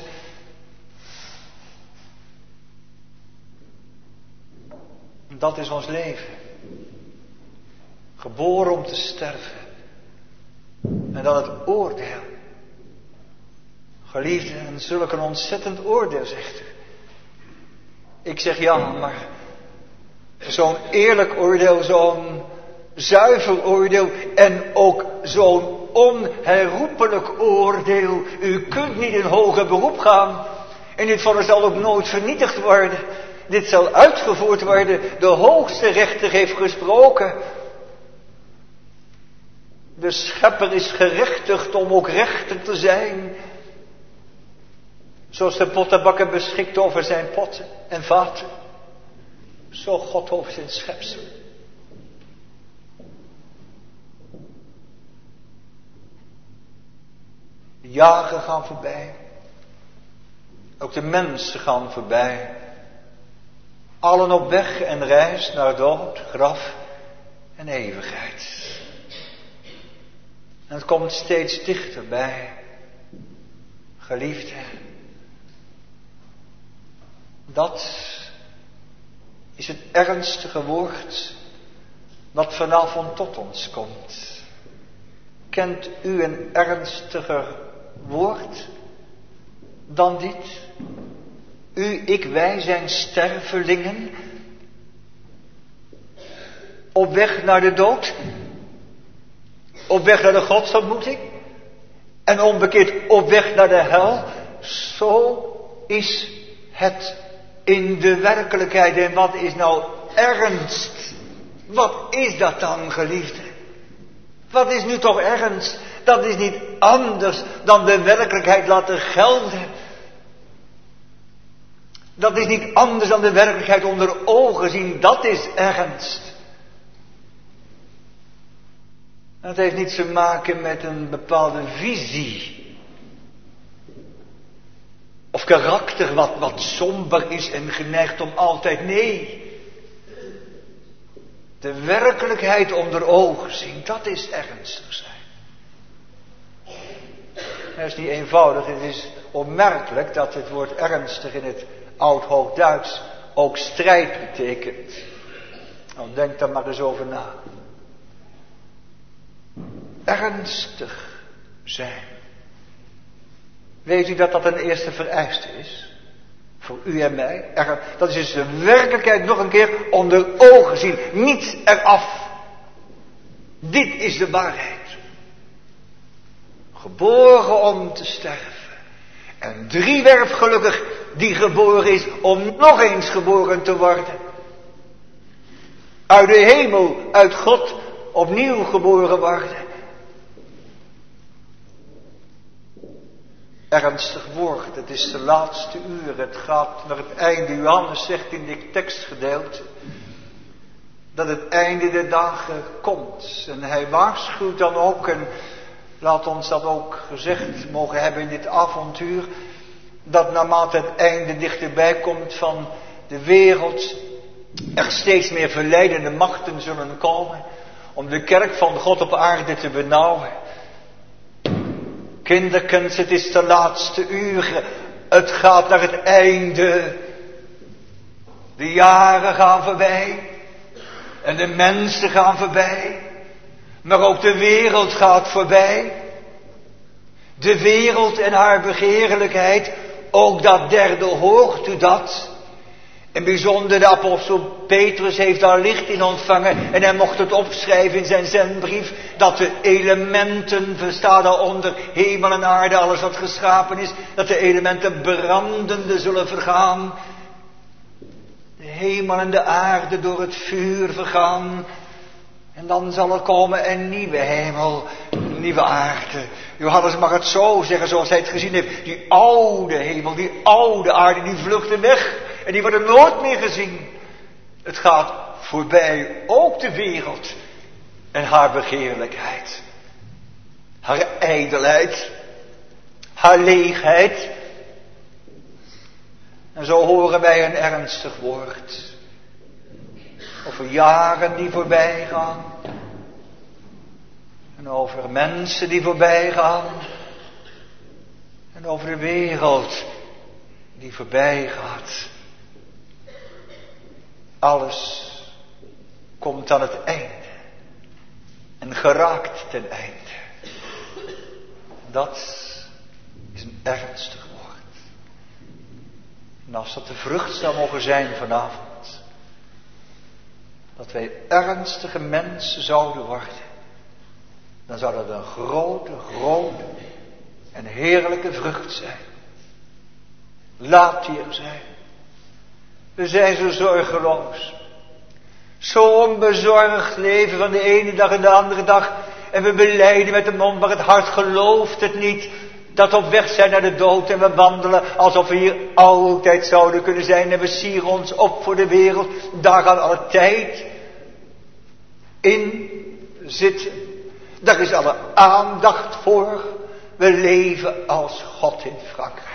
Dat is ons leven. Geboren om te sterven. En dan het oordeel. Geliefde, en zulk een ontzettend oordeel, zegt u. Ik zeg ja, maar zo'n eerlijk oordeel, zo'n zuiver oordeel en ook zo'n onherroepelijk oordeel. U kunt niet in hoger beroep gaan. En dit vonnis zal ook nooit vernietigd worden. Dit zal uitgevoerd worden. De hoogste rechter heeft gesproken. De schepper is gerechtigd om ook rechter te zijn. Zoals de pottenbakker beschikt over zijn potten en vaten, zo God over zijn schepsel. De jaren gaan voorbij. Ook de mensen gaan voorbij. Allen op weg en reis naar dood, graf en eeuwigheid. En het komt steeds dichterbij. Geliefde, dat is het ernstige woord wat vanavond tot ons komt. Kent u een ernstiger woord dan dit? U, ik, wij zijn stervelingen op weg naar de dood, op weg naar de godsontmoeting en omgekeerd op weg naar de hel. Zo is het in de werkelijkheid. En wat is nou ernst? Wat is dat dan, geliefde? Wat is nu toch ernst? Dat is niet anders dan de werkelijkheid laten gelden. Dat is niet anders dan de werkelijkheid onder ogen zien. Dat is ernst. En het heeft niets te maken met een bepaalde visie. Of karakter wat somber is en geneigd om altijd. Nee. De werkelijkheid onder ogen zien, dat is ernstig zijn. Dat is niet eenvoudig. Het is opmerkelijk dat het woord ernstig in het Oud-Hoogduits ook strijd betekent. Nou, denk daar maar eens over na. Ernstig zijn. Weet u dat dat een eerste vereiste is? Voor u en mij. Dat is dus de werkelijkheid nog een keer onder ogen zien. Niet eraf. Dit is de waarheid. Geboren om te sterven. En driewerf gelukkig die geboren is om nog eens geboren te worden. Uit de hemel, uit God, opnieuw geboren worden. Ernstig woord, het is de laatste uur, het gaat naar het einde. Johannes zegt in dit tekstgedeelte dat het einde der dagen komt. En hij waarschuwt dan ook, en laat ons dat ook gezegd mogen hebben in dit avontuur, dat naarmate het einde dichterbij komt van de wereld, er steeds meer verleidende machten zullen komen om de kerk van God op aarde te benauwen. Kinderkens, het is de laatste uur. Het gaat naar het einde. De jaren gaan voorbij. En de mensen gaan voorbij. Maar ook de wereld gaat voorbij. De wereld en haar begeerlijkheid. Ook dat derde hoort u dat. En bijzonder de apostel Petrus heeft daar licht in ontvangen. En hij mocht het opschrijven in zijn zendbrief. Dat de elementen, versta daaronder, hemel en aarde, alles wat geschapen is. Dat de elementen brandende zullen vergaan. De hemel en de aarde door het vuur vergaan. En dan zal er komen een nieuwe hemel, een nieuwe aarde. Johannes mag het zo zeggen zoals hij het gezien heeft. Die oude hemel, die oude aarde, die vluchten weg. En die worden nooit meer gezien. Het gaat voorbij, ook de wereld. En haar begeerlijkheid. Haar ijdelheid. Haar leegheid. En zo horen wij een ernstig woord. Over jaren die voorbij gaan. En over mensen die voorbij gaan. En over de wereld die voorbij gaat. Alles komt aan het einde. En geraakt ten einde. Dat is een ernstig woord. En als dat de vrucht zou mogen zijn vanavond. Dat wij ernstige mensen zouden worden. Dan zou dat een grote en heerlijke vrucht zijn. Laat die er zijn. We zijn zo zorgeloos. Zo onbezorgd leven van de ene dag en de andere dag. En we belijden met de mond, maar het hart gelooft het niet. Dat we op weg zijn naar de dood en we wandelen alsof we hier altijd zouden kunnen zijn. En we sieren ons op voor de wereld. Daar gaat alle tijd in zitten. Daar is alle aandacht voor. We leven als God in Frankrijk.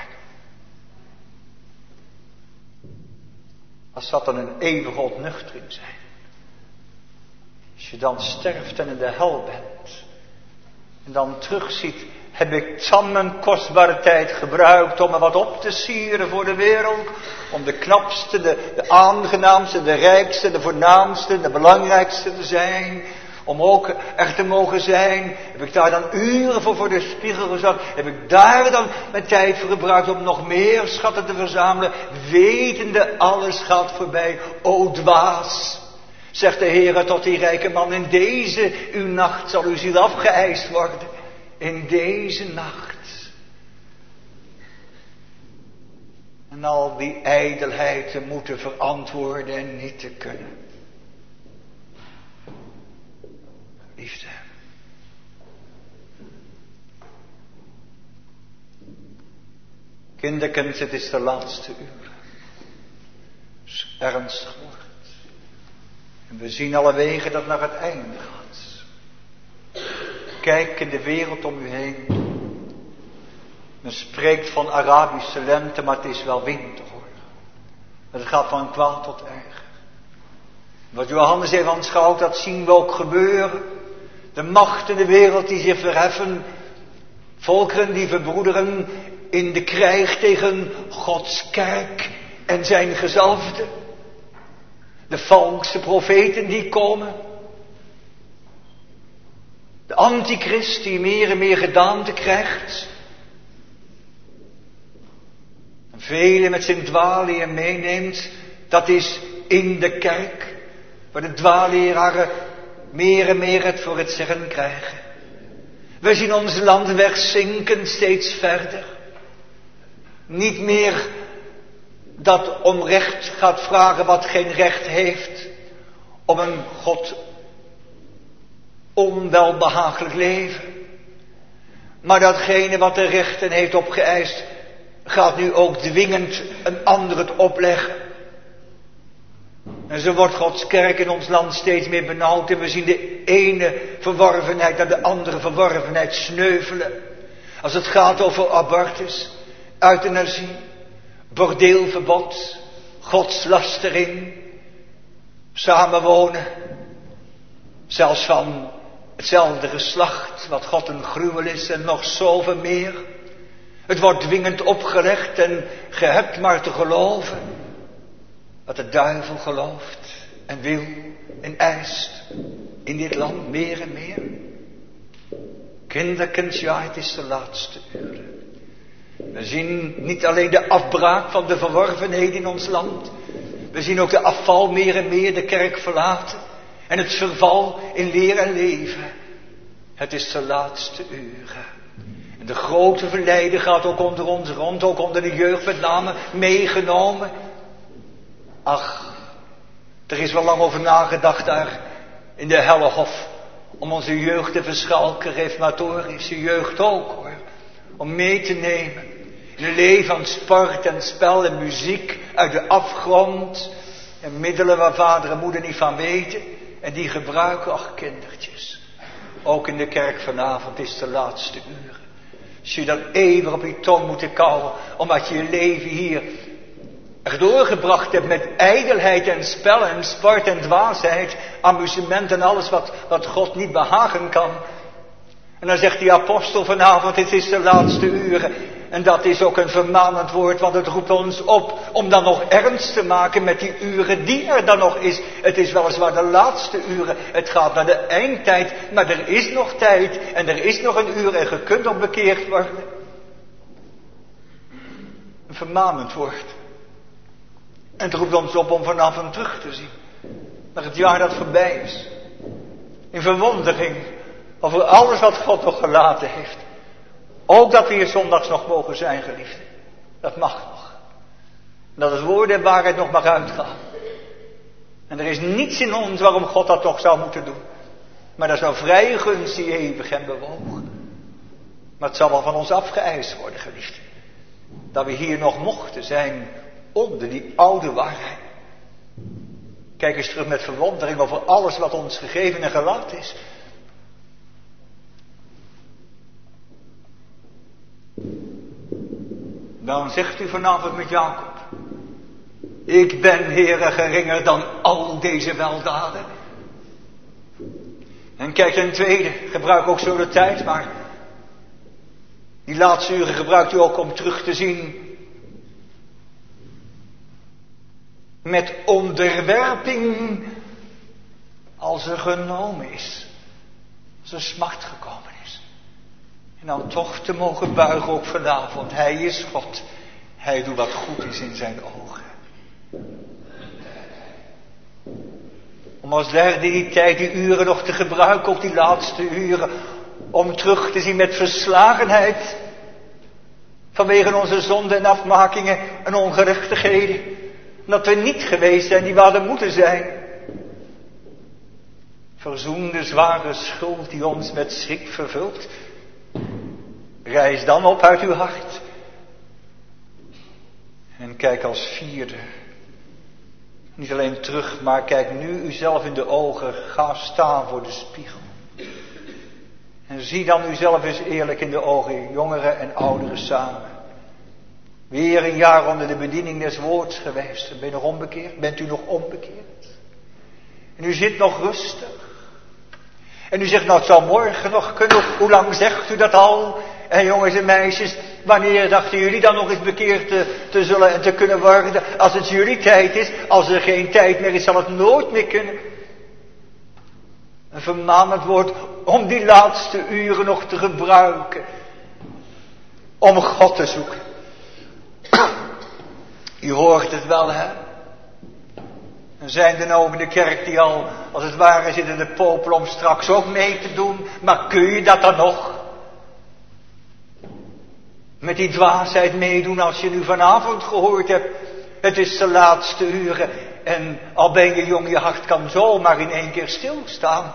Als dat dan een eeuwige ontnuchtering zijn. Als je dan sterft en in de hel bent. En dan terugziet. Heb ik dan mijn kostbare tijd gebruikt om me wat op te sieren voor de wereld? Om de knapste, de aangenaamste, de rijkste, de voornaamste, de belangrijkste te zijn? Om ook er te mogen zijn? Heb ik daar dan uren voor de spiegel gezet? Heb ik daar dan mijn tijd voor gebruikt om nog meer schatten te verzamelen? Wetende alles gaat voorbij. O dwaas, zegt de Heere tot die rijke man, in deze uw nacht zal uw ziel afgeëist worden. In deze nacht. En al die ijdelheid te moeten verantwoorden en niet te kunnen. Liefde. Kinderkens, het is de laatste uur. Het is ernstig wordt. En we zien alle wegen dat naar het einde gaat. Kijk in de wereld om u heen. Men spreekt van Arabische lente, maar het is wel winter hoor. Het gaat van kwaad tot erger. Wat Johannes heeft aanschouwd, dat zien we ook gebeuren. De machten in de wereld die zich verheffen. Volkeren die verbroederen in de krijg tegen Gods kerk en zijn gezalfden. De valse profeten die komen. De antichrist die meer en meer gedaante krijgt. En velen met zijn dwaalleer meeneemt. Dat is in de kerk. Waar de dwaalleraren meer en meer het voor het zeggen krijgen. We zien ons land wegzinken steeds verder. Niet meer dat om recht gaat vragen wat geen recht heeft. Om een God onwelbehagelijk leven. Maar datgene wat de rechten heeft opgeëist, gaat nu ook dwingend een ander het opleggen. En zo wordt Gods kerk in ons land steeds meer benauwd. En we zien de ene verworvenheid naar de andere verworvenheid sneuvelen. Als het gaat over abortus, euthanasie, bordeelverbod, godslastering, samenwonen. Zelfs van hetzelfde geslacht, wat God een gruwel is en nog zoveel meer. Het wordt dwingend opgelegd en ge hebt maar te geloven wat de duivel gelooft en wil en eist in dit land meer en meer. Kinderkens, ja, het is de laatste uren. We zien niet alleen de afbraak van de verworvenheden in ons land. We zien ook de afval meer en meer de kerk verlaten. En het verval in leer en leven. Het is de laatste uren. En de grote verleiding gaat ook onder ons rond. Ook onder de jeugd met name meegenomen. Ach, Er is wel lang over nagedacht daar in de Hellehof. Om onze jeugd te verschalken, reformatorische jeugd ook hoor. Om mee te nemen in een leven van sport en spel en muziek uit de afgrond. En middelen waar vader en moeder niet van weten. En die gebruiken, ach kindertjes. Ook in de kerk vanavond is de laatste uren. Als je dan even op je tong moet kauwen. Omdat je je leven hier doorgebracht hebt met ijdelheid en spel en sport en dwaasheid. Amusement en alles wat God niet behagen kan. En dan zegt die apostel vanavond, het is de laatste uren. En dat is ook een vermanend woord, want het roept ons op om dan nog ernst te maken met die uren die er dan nog is. Het is weliswaar de laatste uren, het gaat naar de eindtijd, maar er is nog tijd en er is nog een uur en je kunt nog bekeerd worden. Een vermanend woord. En het roept ons op om vanavond terug te zien naar het jaar dat voorbij is. In verwondering over alles wat God nog gelaten heeft. Ook dat we hier zondags nog mogen zijn, geliefden. Dat mag nog. En dat het woord en waarheid nog mag uitgaan. En er is niets in ons waarom God dat toch zou moeten doen. Maar dat zou vrije gunst die eeuwig hem bewogen. Maar het zal wel van ons afgeëist worden, geliefden. Dat we hier nog mochten zijn onder die oude waarheid. Kijk eens terug met verwondering over alles wat ons gegeven en gelaten is. Dan zegt u vanavond met Jacob. Ik ben, Heere, geringer dan al deze weldaden. En kijk ten tweede, gebruik ook zo de tijd, maar die laatste uren gebruikt u ook om terug te zien. Met onderwerping als er genomen is. Als er smart gekomen is. En dan toch te mogen buigen ook vanavond. Hij is God. Hij doet wat goed is in zijn ogen. Om als derde die tijd, die uren nog te gebruiken. Ook die laatste uren. Om terug te zien met verslagenheid. Vanwege onze zonden en afmakingen en ongerechtigheden. Dat we niet geweest zijn die we hadden moeten zijn. Verzoen de zware schuld die ons met schrik vervult. Rijs dan op uit uw hart. En kijk als vierde. Niet alleen terug, maar kijk nu uzelf in de ogen. Ga staan voor de spiegel. En zie dan uzelf eens eerlijk in de ogen, jongeren en ouderen samen. Weer een jaar onder de bediening des woords geweest. Ben je nog onbekeerd? Bent u nog onbekeerd? En u zit nog rustig. En u zegt, nou het zou morgen nog kunnen. Hoe lang zegt u dat al? En jongens en meisjes, wanneer dachten jullie dan nog eens bekeerd te zullen en te kunnen worden? Als het jullie tijd is, als er geen tijd meer is, zal het nooit meer kunnen. Een vermanend woord om die laatste uren nog te gebruiken. Om God te zoeken. U hoort het wel, hè? Er zijn er nou in de kerk die al, als het ware, zitten de popel om straks ook mee te doen. Maar kun je dat dan nog? Met die dwaasheid meedoen als je nu vanavond gehoord hebt. Het is de laatste uren. En al ben je jong, je hart kan zomaar in één keer stilstaan.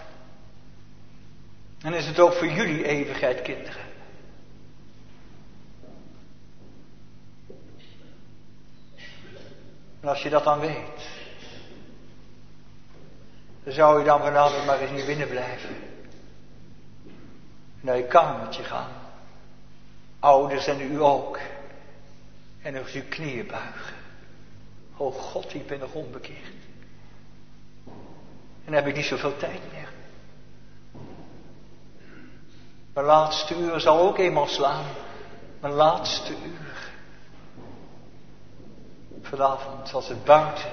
En is het ook voor jullie eeuwigheid, kinderen. En als je dat dan weet, dan zou je dan vanavond maar eens niet binnen blijven. Naar je kamertje gaan. Ouders en u ook. En nog eens uw knieën buigen. O God, ik ben nog onbekeerd. En dan heb ik niet zoveel tijd meer. Mijn laatste uur zal ook eenmaal slaan. Mijn laatste uur. Vanavond als het buiten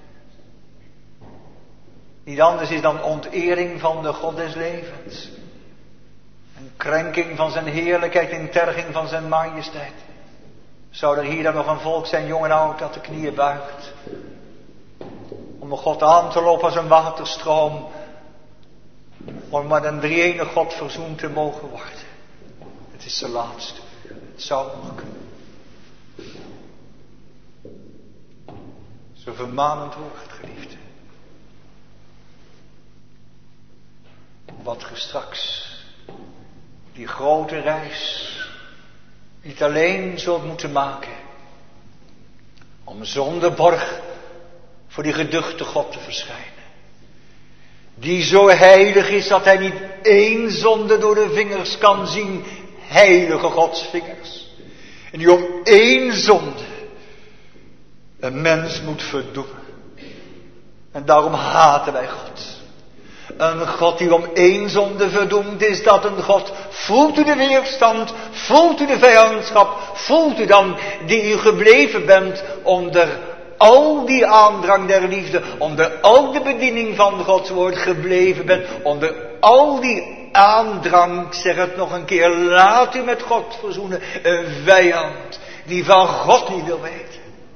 niet anders is dan ontering van de God des levens. Een krenking van zijn heerlijkheid en terging van zijn majesteit. Zou er hier dan nog een volk zijn, jong en oud, dat de knieën buigt. Om God aan te lopen als een waterstroom. Om met een drie-enige God verzoend te mogen worden. Het is de laatste uur. Het zou nog kunnen. Zo vermanend woord, geliefde. wat ge straks die grote reis niet alleen zult moeten maken om zonder borg voor die geduchte God te verschijnen. Die zo heilig is dat hij niet één zonde door de vingers kan zien. Heilige Gods vingers. En die om één zonde een mens moet verdoemen. En daarom haten wij God. Een God die om één zonde verdoemd is, dat een God. Voelt u de weerstand? Voelt u de vijandschap? Voelt u dan die u gebleven bent onder al die aandrang der liefde, onder al de bediening van Gods woord gebleven bent, onder al die aandrang, ik zeg het nog een keer, laat u met God verzoenen, een vijand die van God niet wil weten.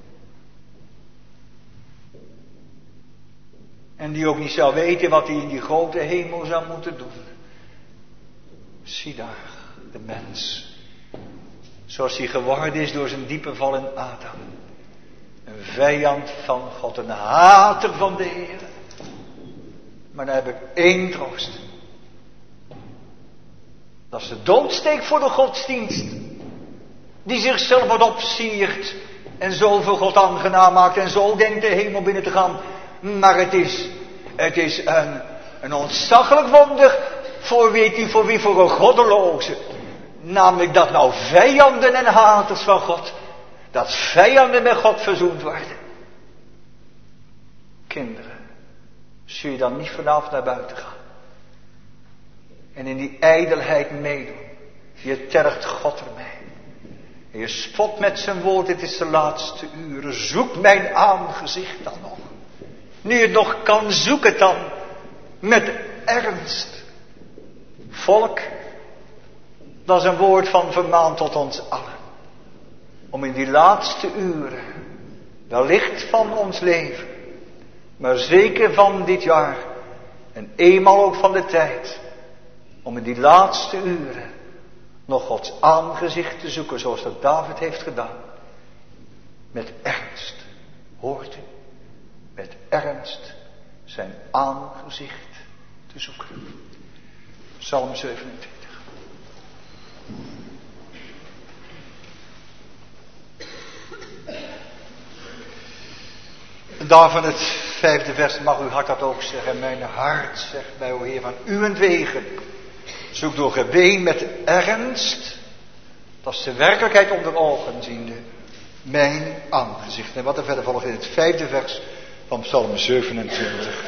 En die ook niet zou weten wat hij in die grote hemel zou moeten doen. Zie daar, de mens, zoals hij geworden is door zijn diepe val in Adam. Een vijand van God, een hater van de Heer. Maar dan heb ik één troost. Dat is de doodsteek voor de godsdienst. Die zichzelf wat opsiert en zo voor God aangenaam maakt en zo denkt de hemel binnen te gaan. Maar het is een ontzaglijk wonder voor wie? Voor een goddeloze. Namelijk dat nou vijanden en haters van God, dat vijanden met God verzoend worden. Kinderen, zul je dan niet vanavond naar buiten gaan? En in die ijdelheid meedoen. Je tergt God ermee. En je spot met zijn woord, het is de laatste uren. Zoek mijn aangezicht dan nog. Nu je het nog kan, zoek het dan. Met ernst. Volk, dat is een woord van vermaan tot ons allen. Om in die laatste uren, wellicht van ons leven, maar zeker van dit jaar en eenmaal ook van de tijd, om in die laatste uren nog Gods aangezicht te zoeken zoals dat David heeft gedaan. Met ernst, hoort u, met ernst zijn aangezicht te zoeken. Psalm 27. En daarvan het 5e vers, mag uw hart dat ook zeggen. Mijn hart zegt bij o Heer, van uwentwege zoek door gebeen met ernst, dat is de werkelijkheid onder ogen ziende, mijn aangezicht. En wat er verder volgt in het 5e vers van Psalm 27.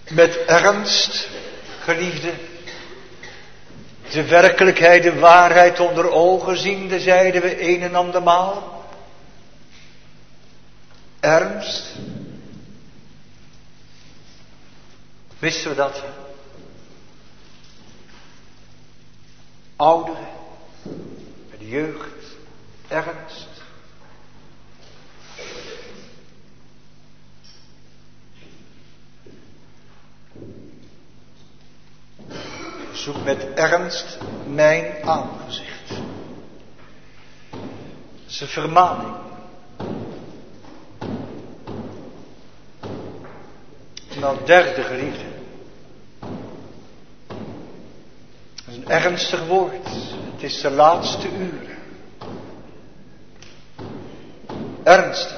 met ernst, geliefde, de werkelijkheid, de waarheid onder ogen ziende, zeiden we een en andermaal. Ernst. Wisten we dat? Ouderen, de jeugd, ernst. Zoek met ernst mijn aangezicht. Dat is een vermaning. En dan derde, geliefde. Dat is een ernstig woord. Het is de laatste uur. Ernstig.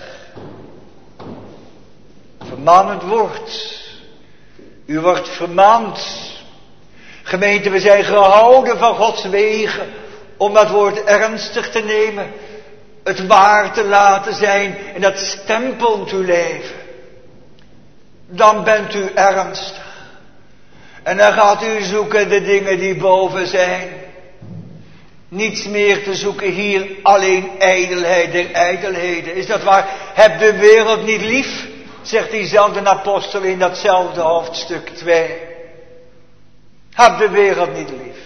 Vermanend woord. U wordt vermaand. Gemeente, we zijn gehouden van Gods wegen om dat woord ernstig te nemen. Het waar te laten zijn en dat stempelt uw leven. Dan bent u ernstig. En dan gaat u zoeken de dingen die boven zijn. Niets meer te zoeken hier, alleen ijdelheid der ijdelheden. Is dat waar? Heb de wereld niet lief, zegt diezelfde apostel in datzelfde hoofdstuk 2. Heb de wereld niet lief.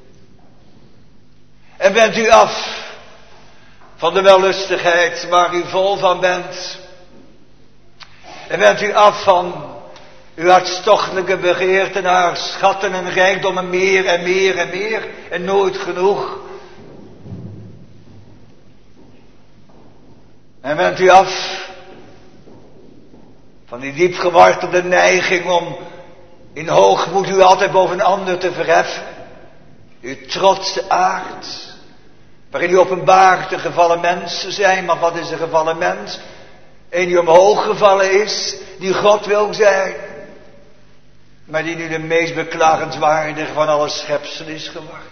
En bent u af van de wellustigheid waar u vol van bent. En bent u af van uw hartstochtelijke begeerte naar schatten en rijkdommen meer en meer en meer. En nooit genoeg. En bent u af van die diep gewortelde neiging om in hoogmoed u altijd boven een ander te verheffen. Uw trotse aard. Waarin u openbaart de gevallen mensen zijn. Maar wat is een gevallen mens? Een die omhoog gevallen is. Die God wil zijn. Maar die nu de meest beklagenswaardige van alle schepselen is geworden.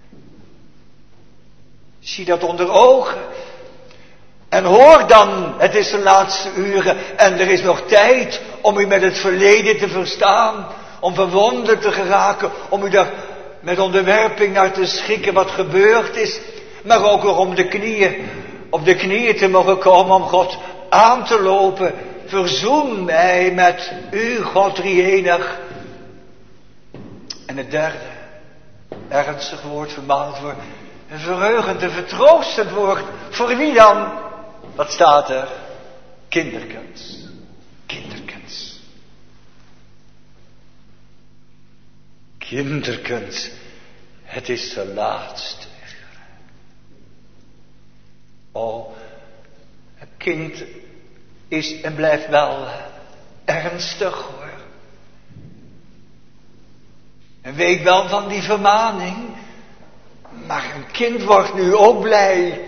Zie dat onder ogen. En hoor dan, het is de laatste uren. En er is nog tijd om u met het verleden te verstaan. Om verwonderd te geraken. Om u daar met onderwerping naar te schikken wat gebeurd is. Maar ook nog om de knieën. Op de knieën te mogen komen om God aan te lopen. Verzoen mij met u, God drieënig. En het derde. Ernstig woord, vermaand woord. Een verheugend en vertroostend woord. Voor wie dan? Wat staat er? Kinderkens. Kinderkens. Kinderkens. Het is de laatste. Oh, het kind is en blijft wel ernstig hoor. En weet wel van die vermaning. Maar een kind wordt nu ook blij.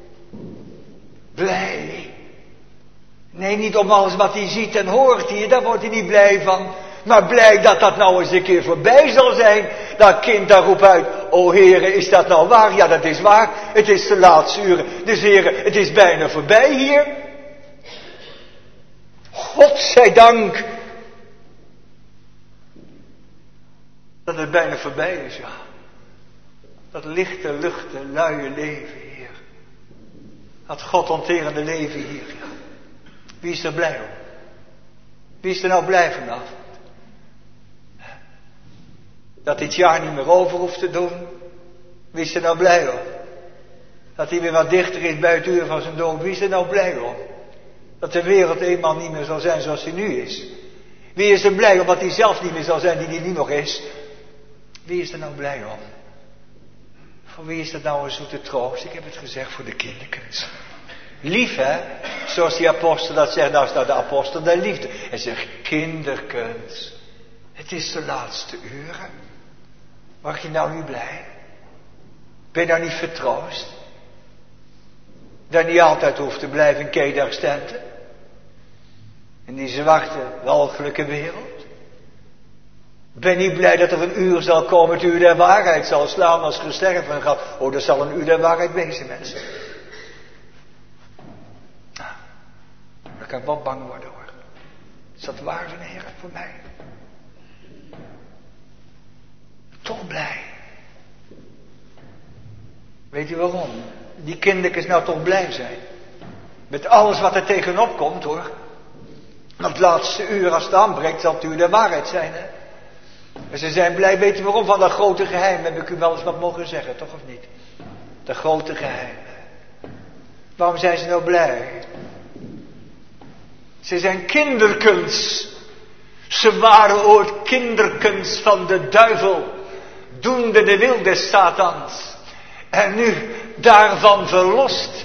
Blij. Nee, niet om alles wat hij ziet en hoort hier, daar wordt hij niet blij van. Maar blij dat dat nou eens een keer voorbij zal zijn. Dat kind daar roept uit, o Heere, is dat nou waar? Ja, dat is waar. Het is de laatste uren. Dus Heere, het is bijna voorbij hier. God zij dank. Dat het bijna voorbij is, ja. Dat lichte, luchte, luie leven, Heer. Dat godonterende leven hier, ja. Wie is er blij om? Wie is er nou blij vanaf? Dat dit jaar niet meer over hoeft te doen. Wie is er nou blij om? Dat hij weer wat dichter is bij het uur van zijn dood. Wie is er nou blij om? Dat de wereld eenmaal niet meer zal zijn zoals die nu is. Wie is er blij om dat hij zelf niet meer zal zijn die hij nu nog is? Wie is er nou blij om? Voor wie is dat nou een zoete troost? Ik heb het gezegd voor de kinderkens. Lief hè? Zoals die apostel dat zegt. Nou is dat de apostel der liefde. Hij zegt kinderkens. Het is de laatste uren. Word je nou niet blij? Ben je nou niet vertroost? Dat je niet altijd hoeft te blijven in Kederstenten. In die zwarte, walgelijke wereld. Ben je niet blij dat er een uur zal komen, het uur der waarheid zal slaan als gesterven gaat. Oh, er zal een uur der waarheid wezen, mensen. Nou, dan kan ik wel bang worden hoor. Is dat waar, Heer, voor mij? toch blij. Weet u waarom? Die kindertjes nou toch blij zijn. Met alles wat er tegenop komt, hoor. Want het laatste uur, als het aanbreekt, zal het u de waarheid zijn, hè. En ze zijn blij, weet u waarom? Van dat grote geheim heb ik u wel eens wat mogen zeggen, toch of niet? Dat grote geheim. Waarom zijn ze nou blij? Ze zijn kinderkens. Ze waren ooit kinderkens van de duivel, doende de wil des Satans. En nu daarvan verlost.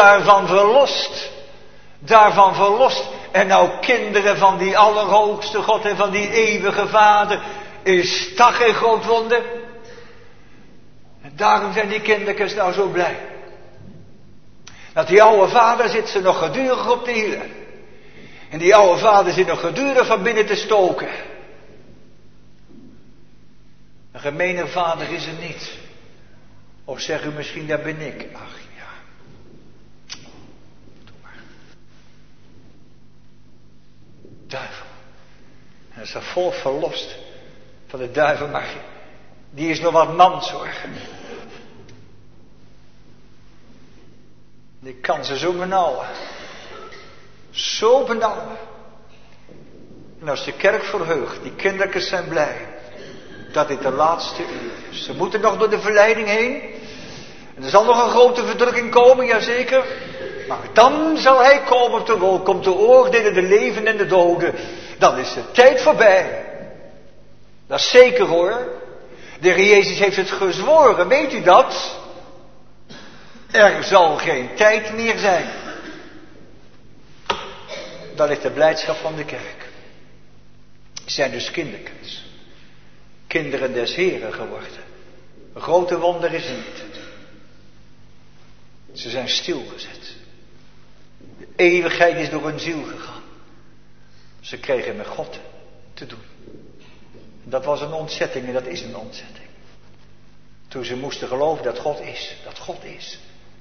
En nou kinderen van die allerhoogste God en van die eeuwige Vader. Is dat geen groot wonder? En daarom zijn die kindertjes nou zo blij. Dat die oude vader zit ze nog gedurig op de hielen. En die oude vader zit nog gedurig van binnen te stoken. Een gemene vader is er niet. Of zeg u misschien, dat ben ik. Ach ja. Doe maar. Duivel. En is er vol verlost van de duivel, maar die is nog wat mans, hoor. Die kan ze zo benauwen. Zo benauwen. En als de kerk verheugt, die kindertjes zijn blij. Dat dit de laatste uur is. Ze moeten nog door de verleiding heen. En er zal nog een grote verdrukking komen, jazeker. Maar dan zal hij komen op de wolk om te oordelen de leven en de doden. Dan is de tijd voorbij. Dat is zeker, hoor. De Heer Jezus heeft het gezworen, weet u dat? Er zal geen tijd meer zijn. Dat is de blijdschap van de kerk. Ze zijn dus kindertjes. Kinderen des Heren geworden. Een grote wonder is er niet. Ze zijn stilgezet. De eeuwigheid is door hun ziel gegaan. Ze kregen met God te doen. Dat was een ontzetting en dat is een ontzetting. Toen ze moesten geloven dat God is. Dat God is.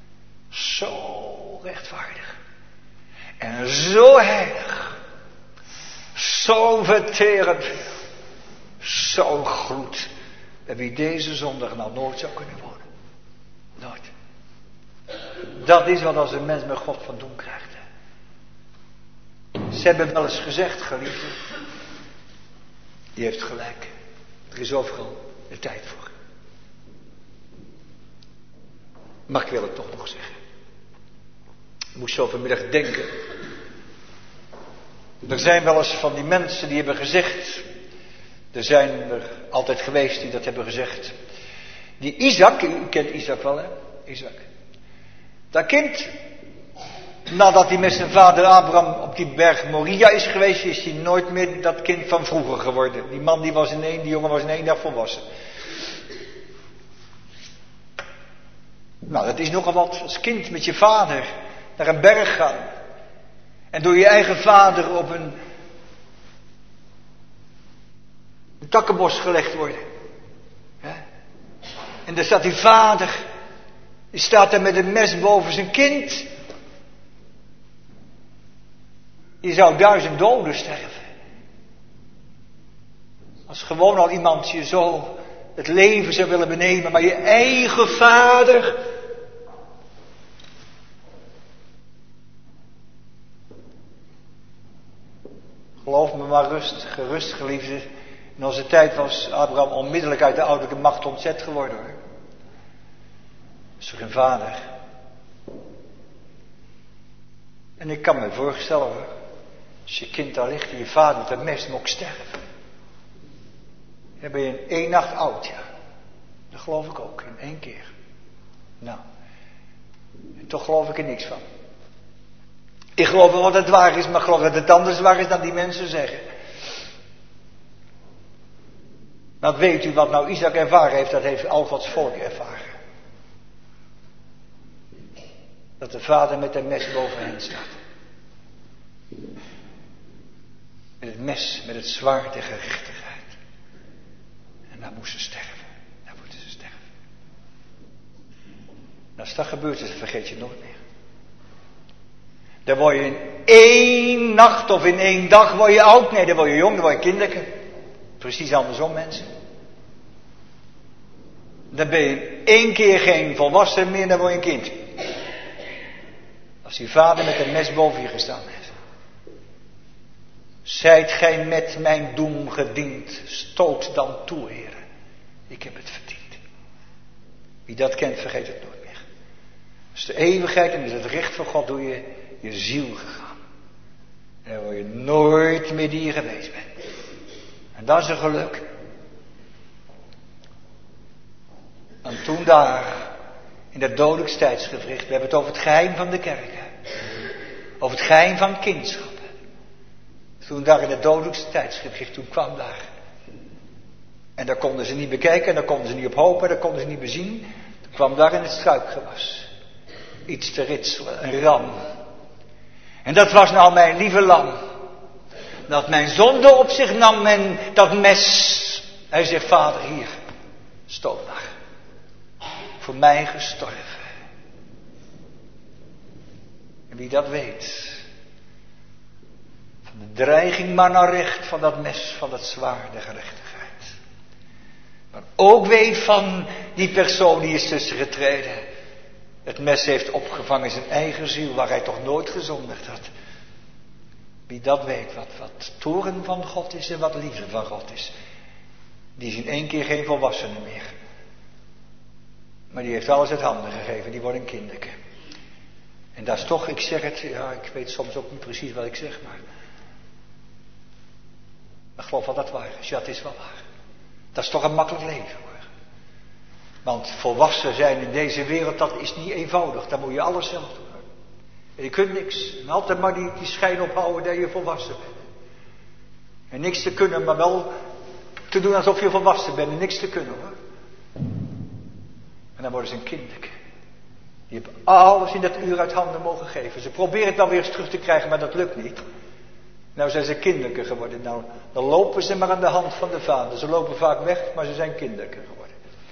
Zo rechtvaardig. En zo heilig. Zo verterend. Zo goed. En wie deze zondag nou nooit zou kunnen worden. Nooit. Dat is wat als een mens met God van doen krijgt. Ze hebben wel eens gezegd, geliefde. Die heeft gelijk. Er is overal de tijd voor. Maar ik wil het toch nog zeggen. Ik moest zo vanmiddag denken. Er zijn wel eens van die mensen die hebben gezegd. Er zijn er altijd geweest die dat hebben gezegd. Die Isaac, u kent Isaac wel, hè? Isaac. Dat kind, nadat hij met zijn vader Abraham op die berg Moria is geweest, is hij nooit meer dat kind van vroeger geworden. Die man die jongen was in 1 dag volwassen. Nou, dat is nogal wat als kind met je vader naar een berg gaan. En door je eigen vader op een takkenbos gelegd worden. En daar staat die vader, die staat daar met een mes boven zijn kind. Je zou 1000 doden sterven. Als gewoon al iemand je zo het leven zou willen benemen, maar je eigen vader. Geloof me maar gerust geliefde. In onze tijd was Abraham onmiddellijk uit de ouderlijke macht ontzet geworden, hoor. Is toch een vader? En ik kan me voorstellen, hoor. Als je kind daar ligt en je vader met een mes mocht sterven. Dan ben je in 1 nacht oud, ja. Dat geloof ik ook, in 1 keer. Nou. En toch geloof ik er niks van. Ik geloof wel dat het waar is, maar ik geloof dat het anders waar is dan die mensen zeggen. Want weet u wat nou Isaac ervaren heeft, dat heeft al Gods volk ervaren. Dat de vader met een mes boven hen staat. Met het mes, met het zwaard der gerechtigheid. En dan moesten ze sterven. Dan moeten ze sterven. En als dat gebeurt is, vergeet je nooit meer. Dan word je in 1 nacht of in 1 dag word je oud. Nee, dan word je jong, dan word je kinderke. Precies andersom, mensen. Dan ben je 1 keer geen volwassen meer, dan word je een kind. Als die vader met een mes boven je gestaan heeft. Zijt gij met mijn doem gediend, stoot dan toe, Heere. Ik heb het verdiend. Wie dat kent, vergeet het nooit meer. Dat is de eeuwigheid en is het recht van God door je ziel gegaan. En dan word je nooit meer die je geweest bent. En dat is een geluk. En toen daar, in dat dodelijks tijdsgewricht, we hebben het over het geheim van de kerk. Over het geheim van kindschap. Toen daar in het dodelijks tijdsgewricht, toen kwam daar. En daar konden ze niet bekijken, en daar konden ze niet op hopen, en daar konden ze niet bezien. Toen kwam daar in het struikgewas iets te ritselen, een ram. En dat was nou mijn lieve lam. Dat mijn zonde op zich nam en dat mes. Hij zegt, vader, hier, stoot maar. Voor mij gestorven. En wie dat weet. Van de dreiging maar naar recht van dat mes, van dat zwaard der gerechtigheid. Maar ook weet van die persoon die is tussen getreden. Het mes heeft opgevangen in zijn eigen ziel, waar hij toch nooit gezondigd had. Wie dat weet, wat toorn van God is en wat liefde van God is. Die is in 1 keer geen volwassene meer. Maar die heeft alles uit handen gegeven, die wordt een kinderke. En dat is toch, ik zeg het, ja, ik weet soms ook niet precies wat ik zeg, maar ik geloof wel dat waar is. Ja, het is wel waar. Dat is toch een makkelijk leven, hoor. Want volwassen zijn in deze wereld, dat is niet eenvoudig. Dan moet je alles zelf doen. En je kunt niks. En altijd maar die schijn ophouden dat je volwassen bent. En niks te kunnen, maar wel te doen alsof je volwassen bent en niks te kunnen, hoor. En dan worden ze een kinderke. Die hebben alles in dat uur uit handen mogen geven. Ze proberen het dan weer eens terug te krijgen, maar dat lukt niet. Nou zijn ze kinderke geworden. Nou, dan lopen ze maar aan de hand van de vader. Ze lopen vaak weg, maar ze zijn kinderke geworden.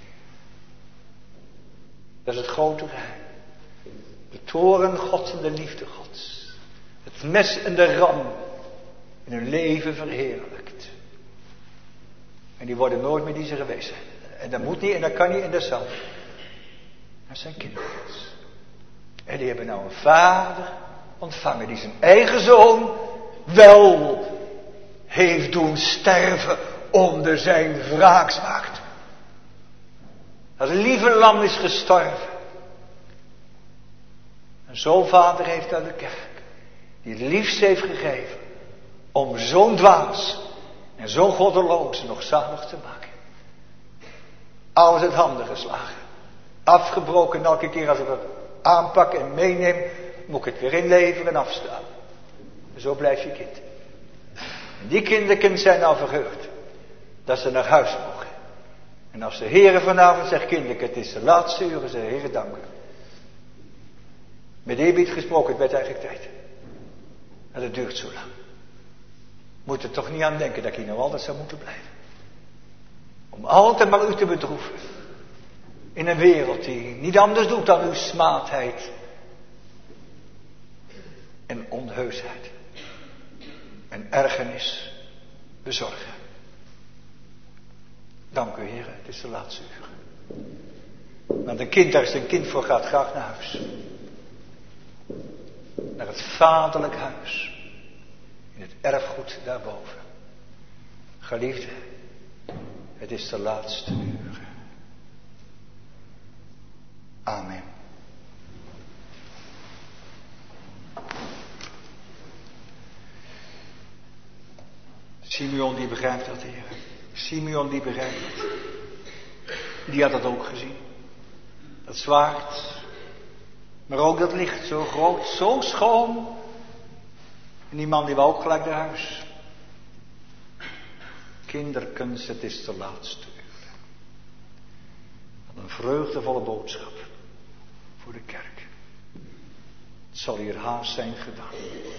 Dat is het grote geheim. De toren Gods en de liefde Gods. Het mes en de ram in hun leven verheerlijkt. En die worden nooit meer die ze geweest zijn. En dat moet niet en dat kan niet en dat zal niet. Dat zijn kinderen. En die hebben nou een vader ontvangen die zijn eigen zoon wel heeft doen sterven onder zijn wraaksmaak. Dat lieve lam is gestorven. En zo'n vader heeft aan de kerk, die het liefst heeft gegeven, om zo'n dwaas en zo'n goddeloze nog zalig te maken. Alles uit handen geslagen. Afgebroken en elke keer als ik het aanpak en meeneem, moet ik het weer inleveren en afstaan. En zo blijf je kind. En die kinderken zijn nou verheugd dat ze naar huis mogen. En als de Heere vanavond zegt, kinderken, het is de laatste uren, zeg Heere, dank u. Met eerbied gesproken, het werd eigenlijk tijd. En dat duurt zo lang. Moet er toch niet aan denken dat ik hier nou altijd zou moeten blijven. Om altijd maar u te bedroeven. In een wereld die niet anders doet dan uw smaadheid. En onheusheid. En ergernis bezorgen. Dank u, Heer, het is de laatste uur. Want een kind, daar is een kind voor, gaat graag naar huis. Naar het vaderlijk huis. In het erfgoed daarboven. Geliefde, het is de laatste uur. Amen. Simeon die begrijpt dat, Heer. Simeon die begrijpt het. Die had dat ook gezien. Dat zwaard. Maar ook dat licht, zo groot, zo schoon. En die man die wou ook gelijk naar huis. Kinderkens, het is de laatste uur. Wat een vreugdevolle boodschap voor de kerk. Het zal hier haast zijn gedaan.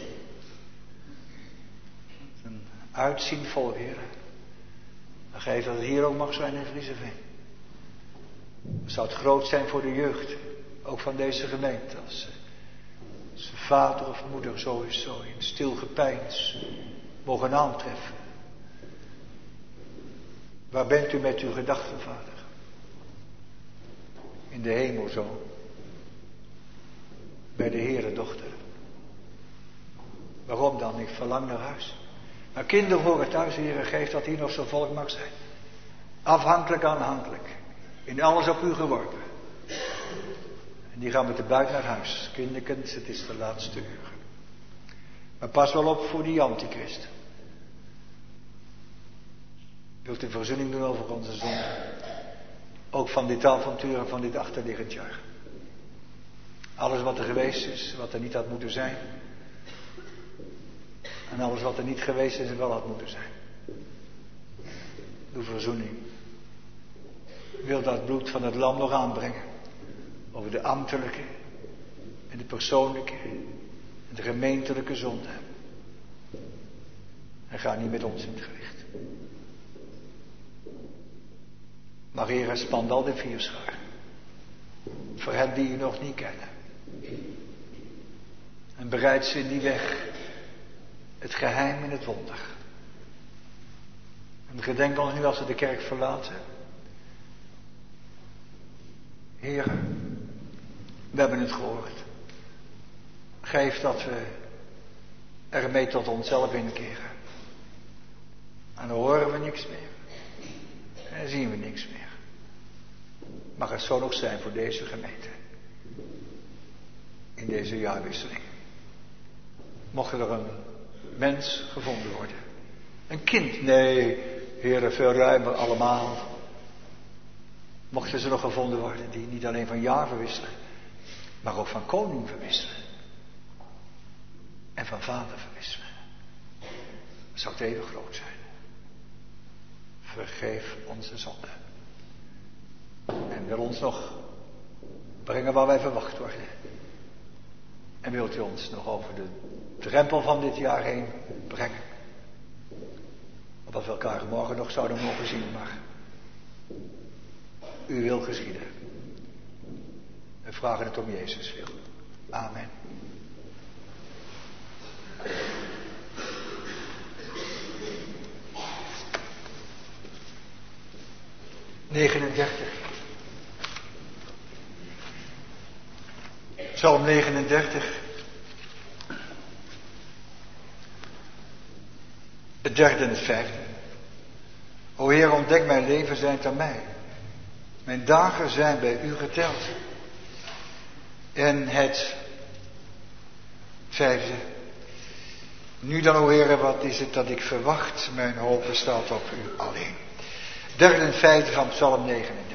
Een uitzien vol weer. Dan geef dat het hier ook mag zijn in Vriezeveen. Het zou het groot zijn voor de jeugd. Ook van deze gemeente. Als ze vader of moeder zo in stil gepeins mogen aantreffen. Waar bent u met uw gedachten, vader? in de hemel zo. Bij de Heere dochter. Waarom dan? Ik verlang naar huis. Maar kinderen horen thuis, Heere, geeft dat hier nog zo'n volk mag zijn. Afhankelijk, aanhankelijk. In alles op u geworpen. En die gaan met de buit naar huis. Kinderkens, het is de laatste uur. Maar pas wel op voor die antichrist. Wilt u verzoening doen over onze zonde? Ook van dit avontuur en van dit achterliggend jaar. Alles wat er geweest is, wat er niet had moeten zijn. En alles wat er niet geweest is en wel had moeten zijn. Doe verzoening. Wil dat bloed van het lam nog aanbrengen. Over de ambtelijke en de persoonlijke en de gemeentelijke zonde. En ga niet met ons in het gericht. Maar Heer, spant al de vierschaar. Voor hen die u nog niet kennen. En bereid ze in die weg het geheim en het wonder. En gedenk ons nu als we de kerk verlaten. Heer, we hebben het gehoord. Geef dat we ermee tot onszelf inkeren. En dan horen we niks meer. En dan zien we niks meer. Mag het zo nog zijn voor deze gemeente. In deze jaarwisseling. Mocht er een mens gevonden worden. Een kind. Nee, Heere, veel ruimer allemaal. Mochten ze nog gevonden worden die niet alleen van jaar verwisselen. Maar ook van koning verwisselen. En van vader verwisselen. Dat zou het even groot zijn. Vergeef onze zonde. En wil ons nog brengen waar wij verwacht worden. En wilt u ons nog over de drempel van dit jaar heen brengen. Opdat we elkaar morgen nog zouden mogen zien. Maar u wil geschieden. We vragen het om Jezus wil. Amen. Psalm 39. Het derde en het vijfde. O Heer, ontdek mijn leven zijn aan mij. Mijn dagen zijn bij u geteld. En het vijfde. Nu dan, o Heer, wat is het dat ik verwacht? Mijn hoop staat op u alleen. Derde en vijfde van Psalm 39.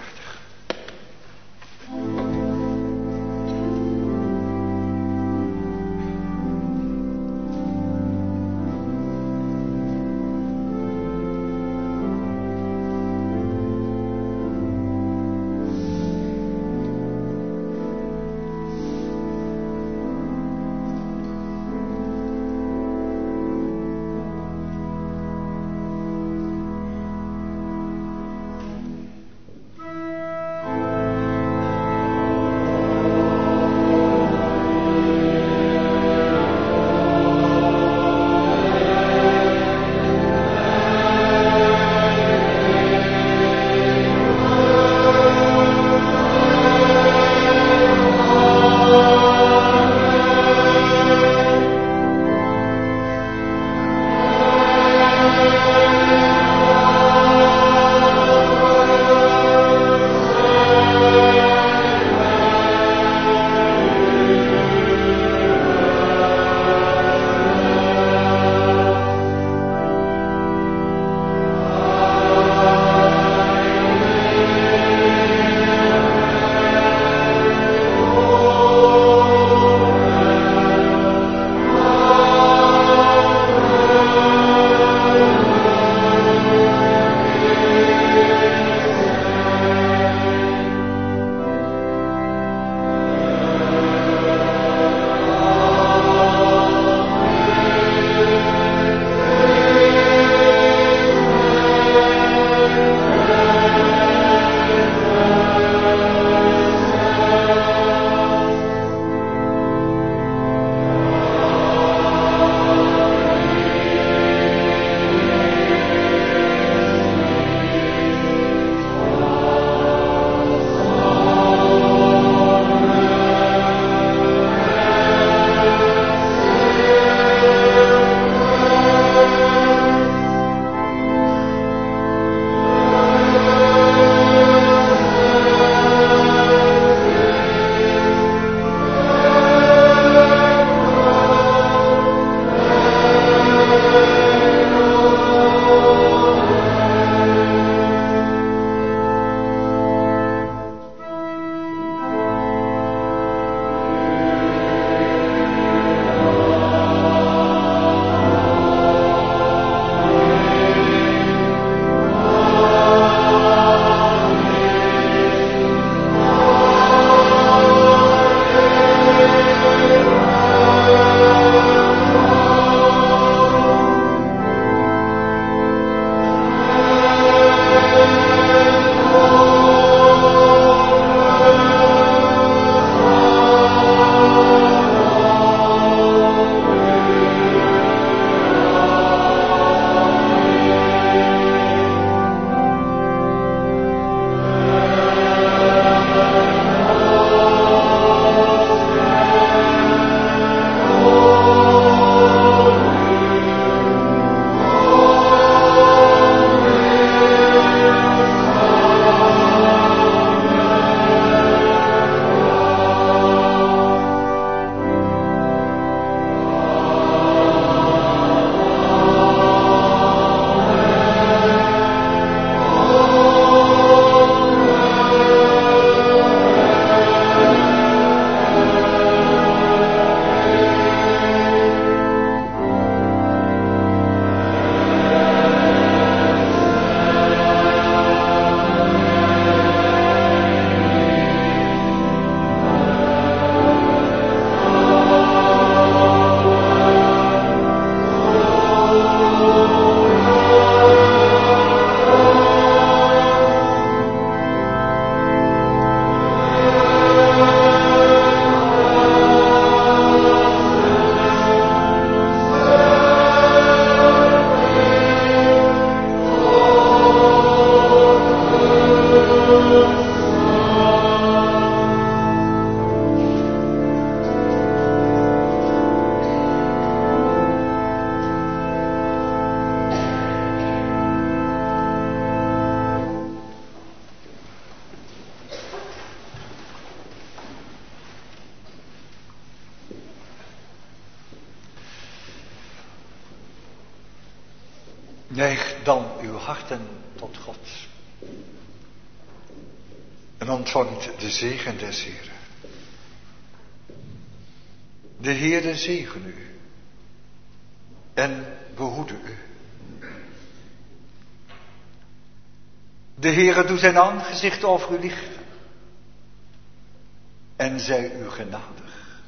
Neig dan uw harten tot God. En ontvangt de zegen des Heeren. De Heere zegen u. En behoede u. De Heere doet zijn aangezicht over u lichten. En zij u genadig.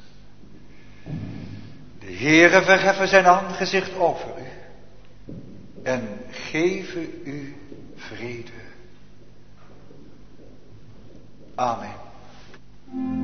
De Heere verheffen zijn aangezicht over u. En geven u vrede. Amen.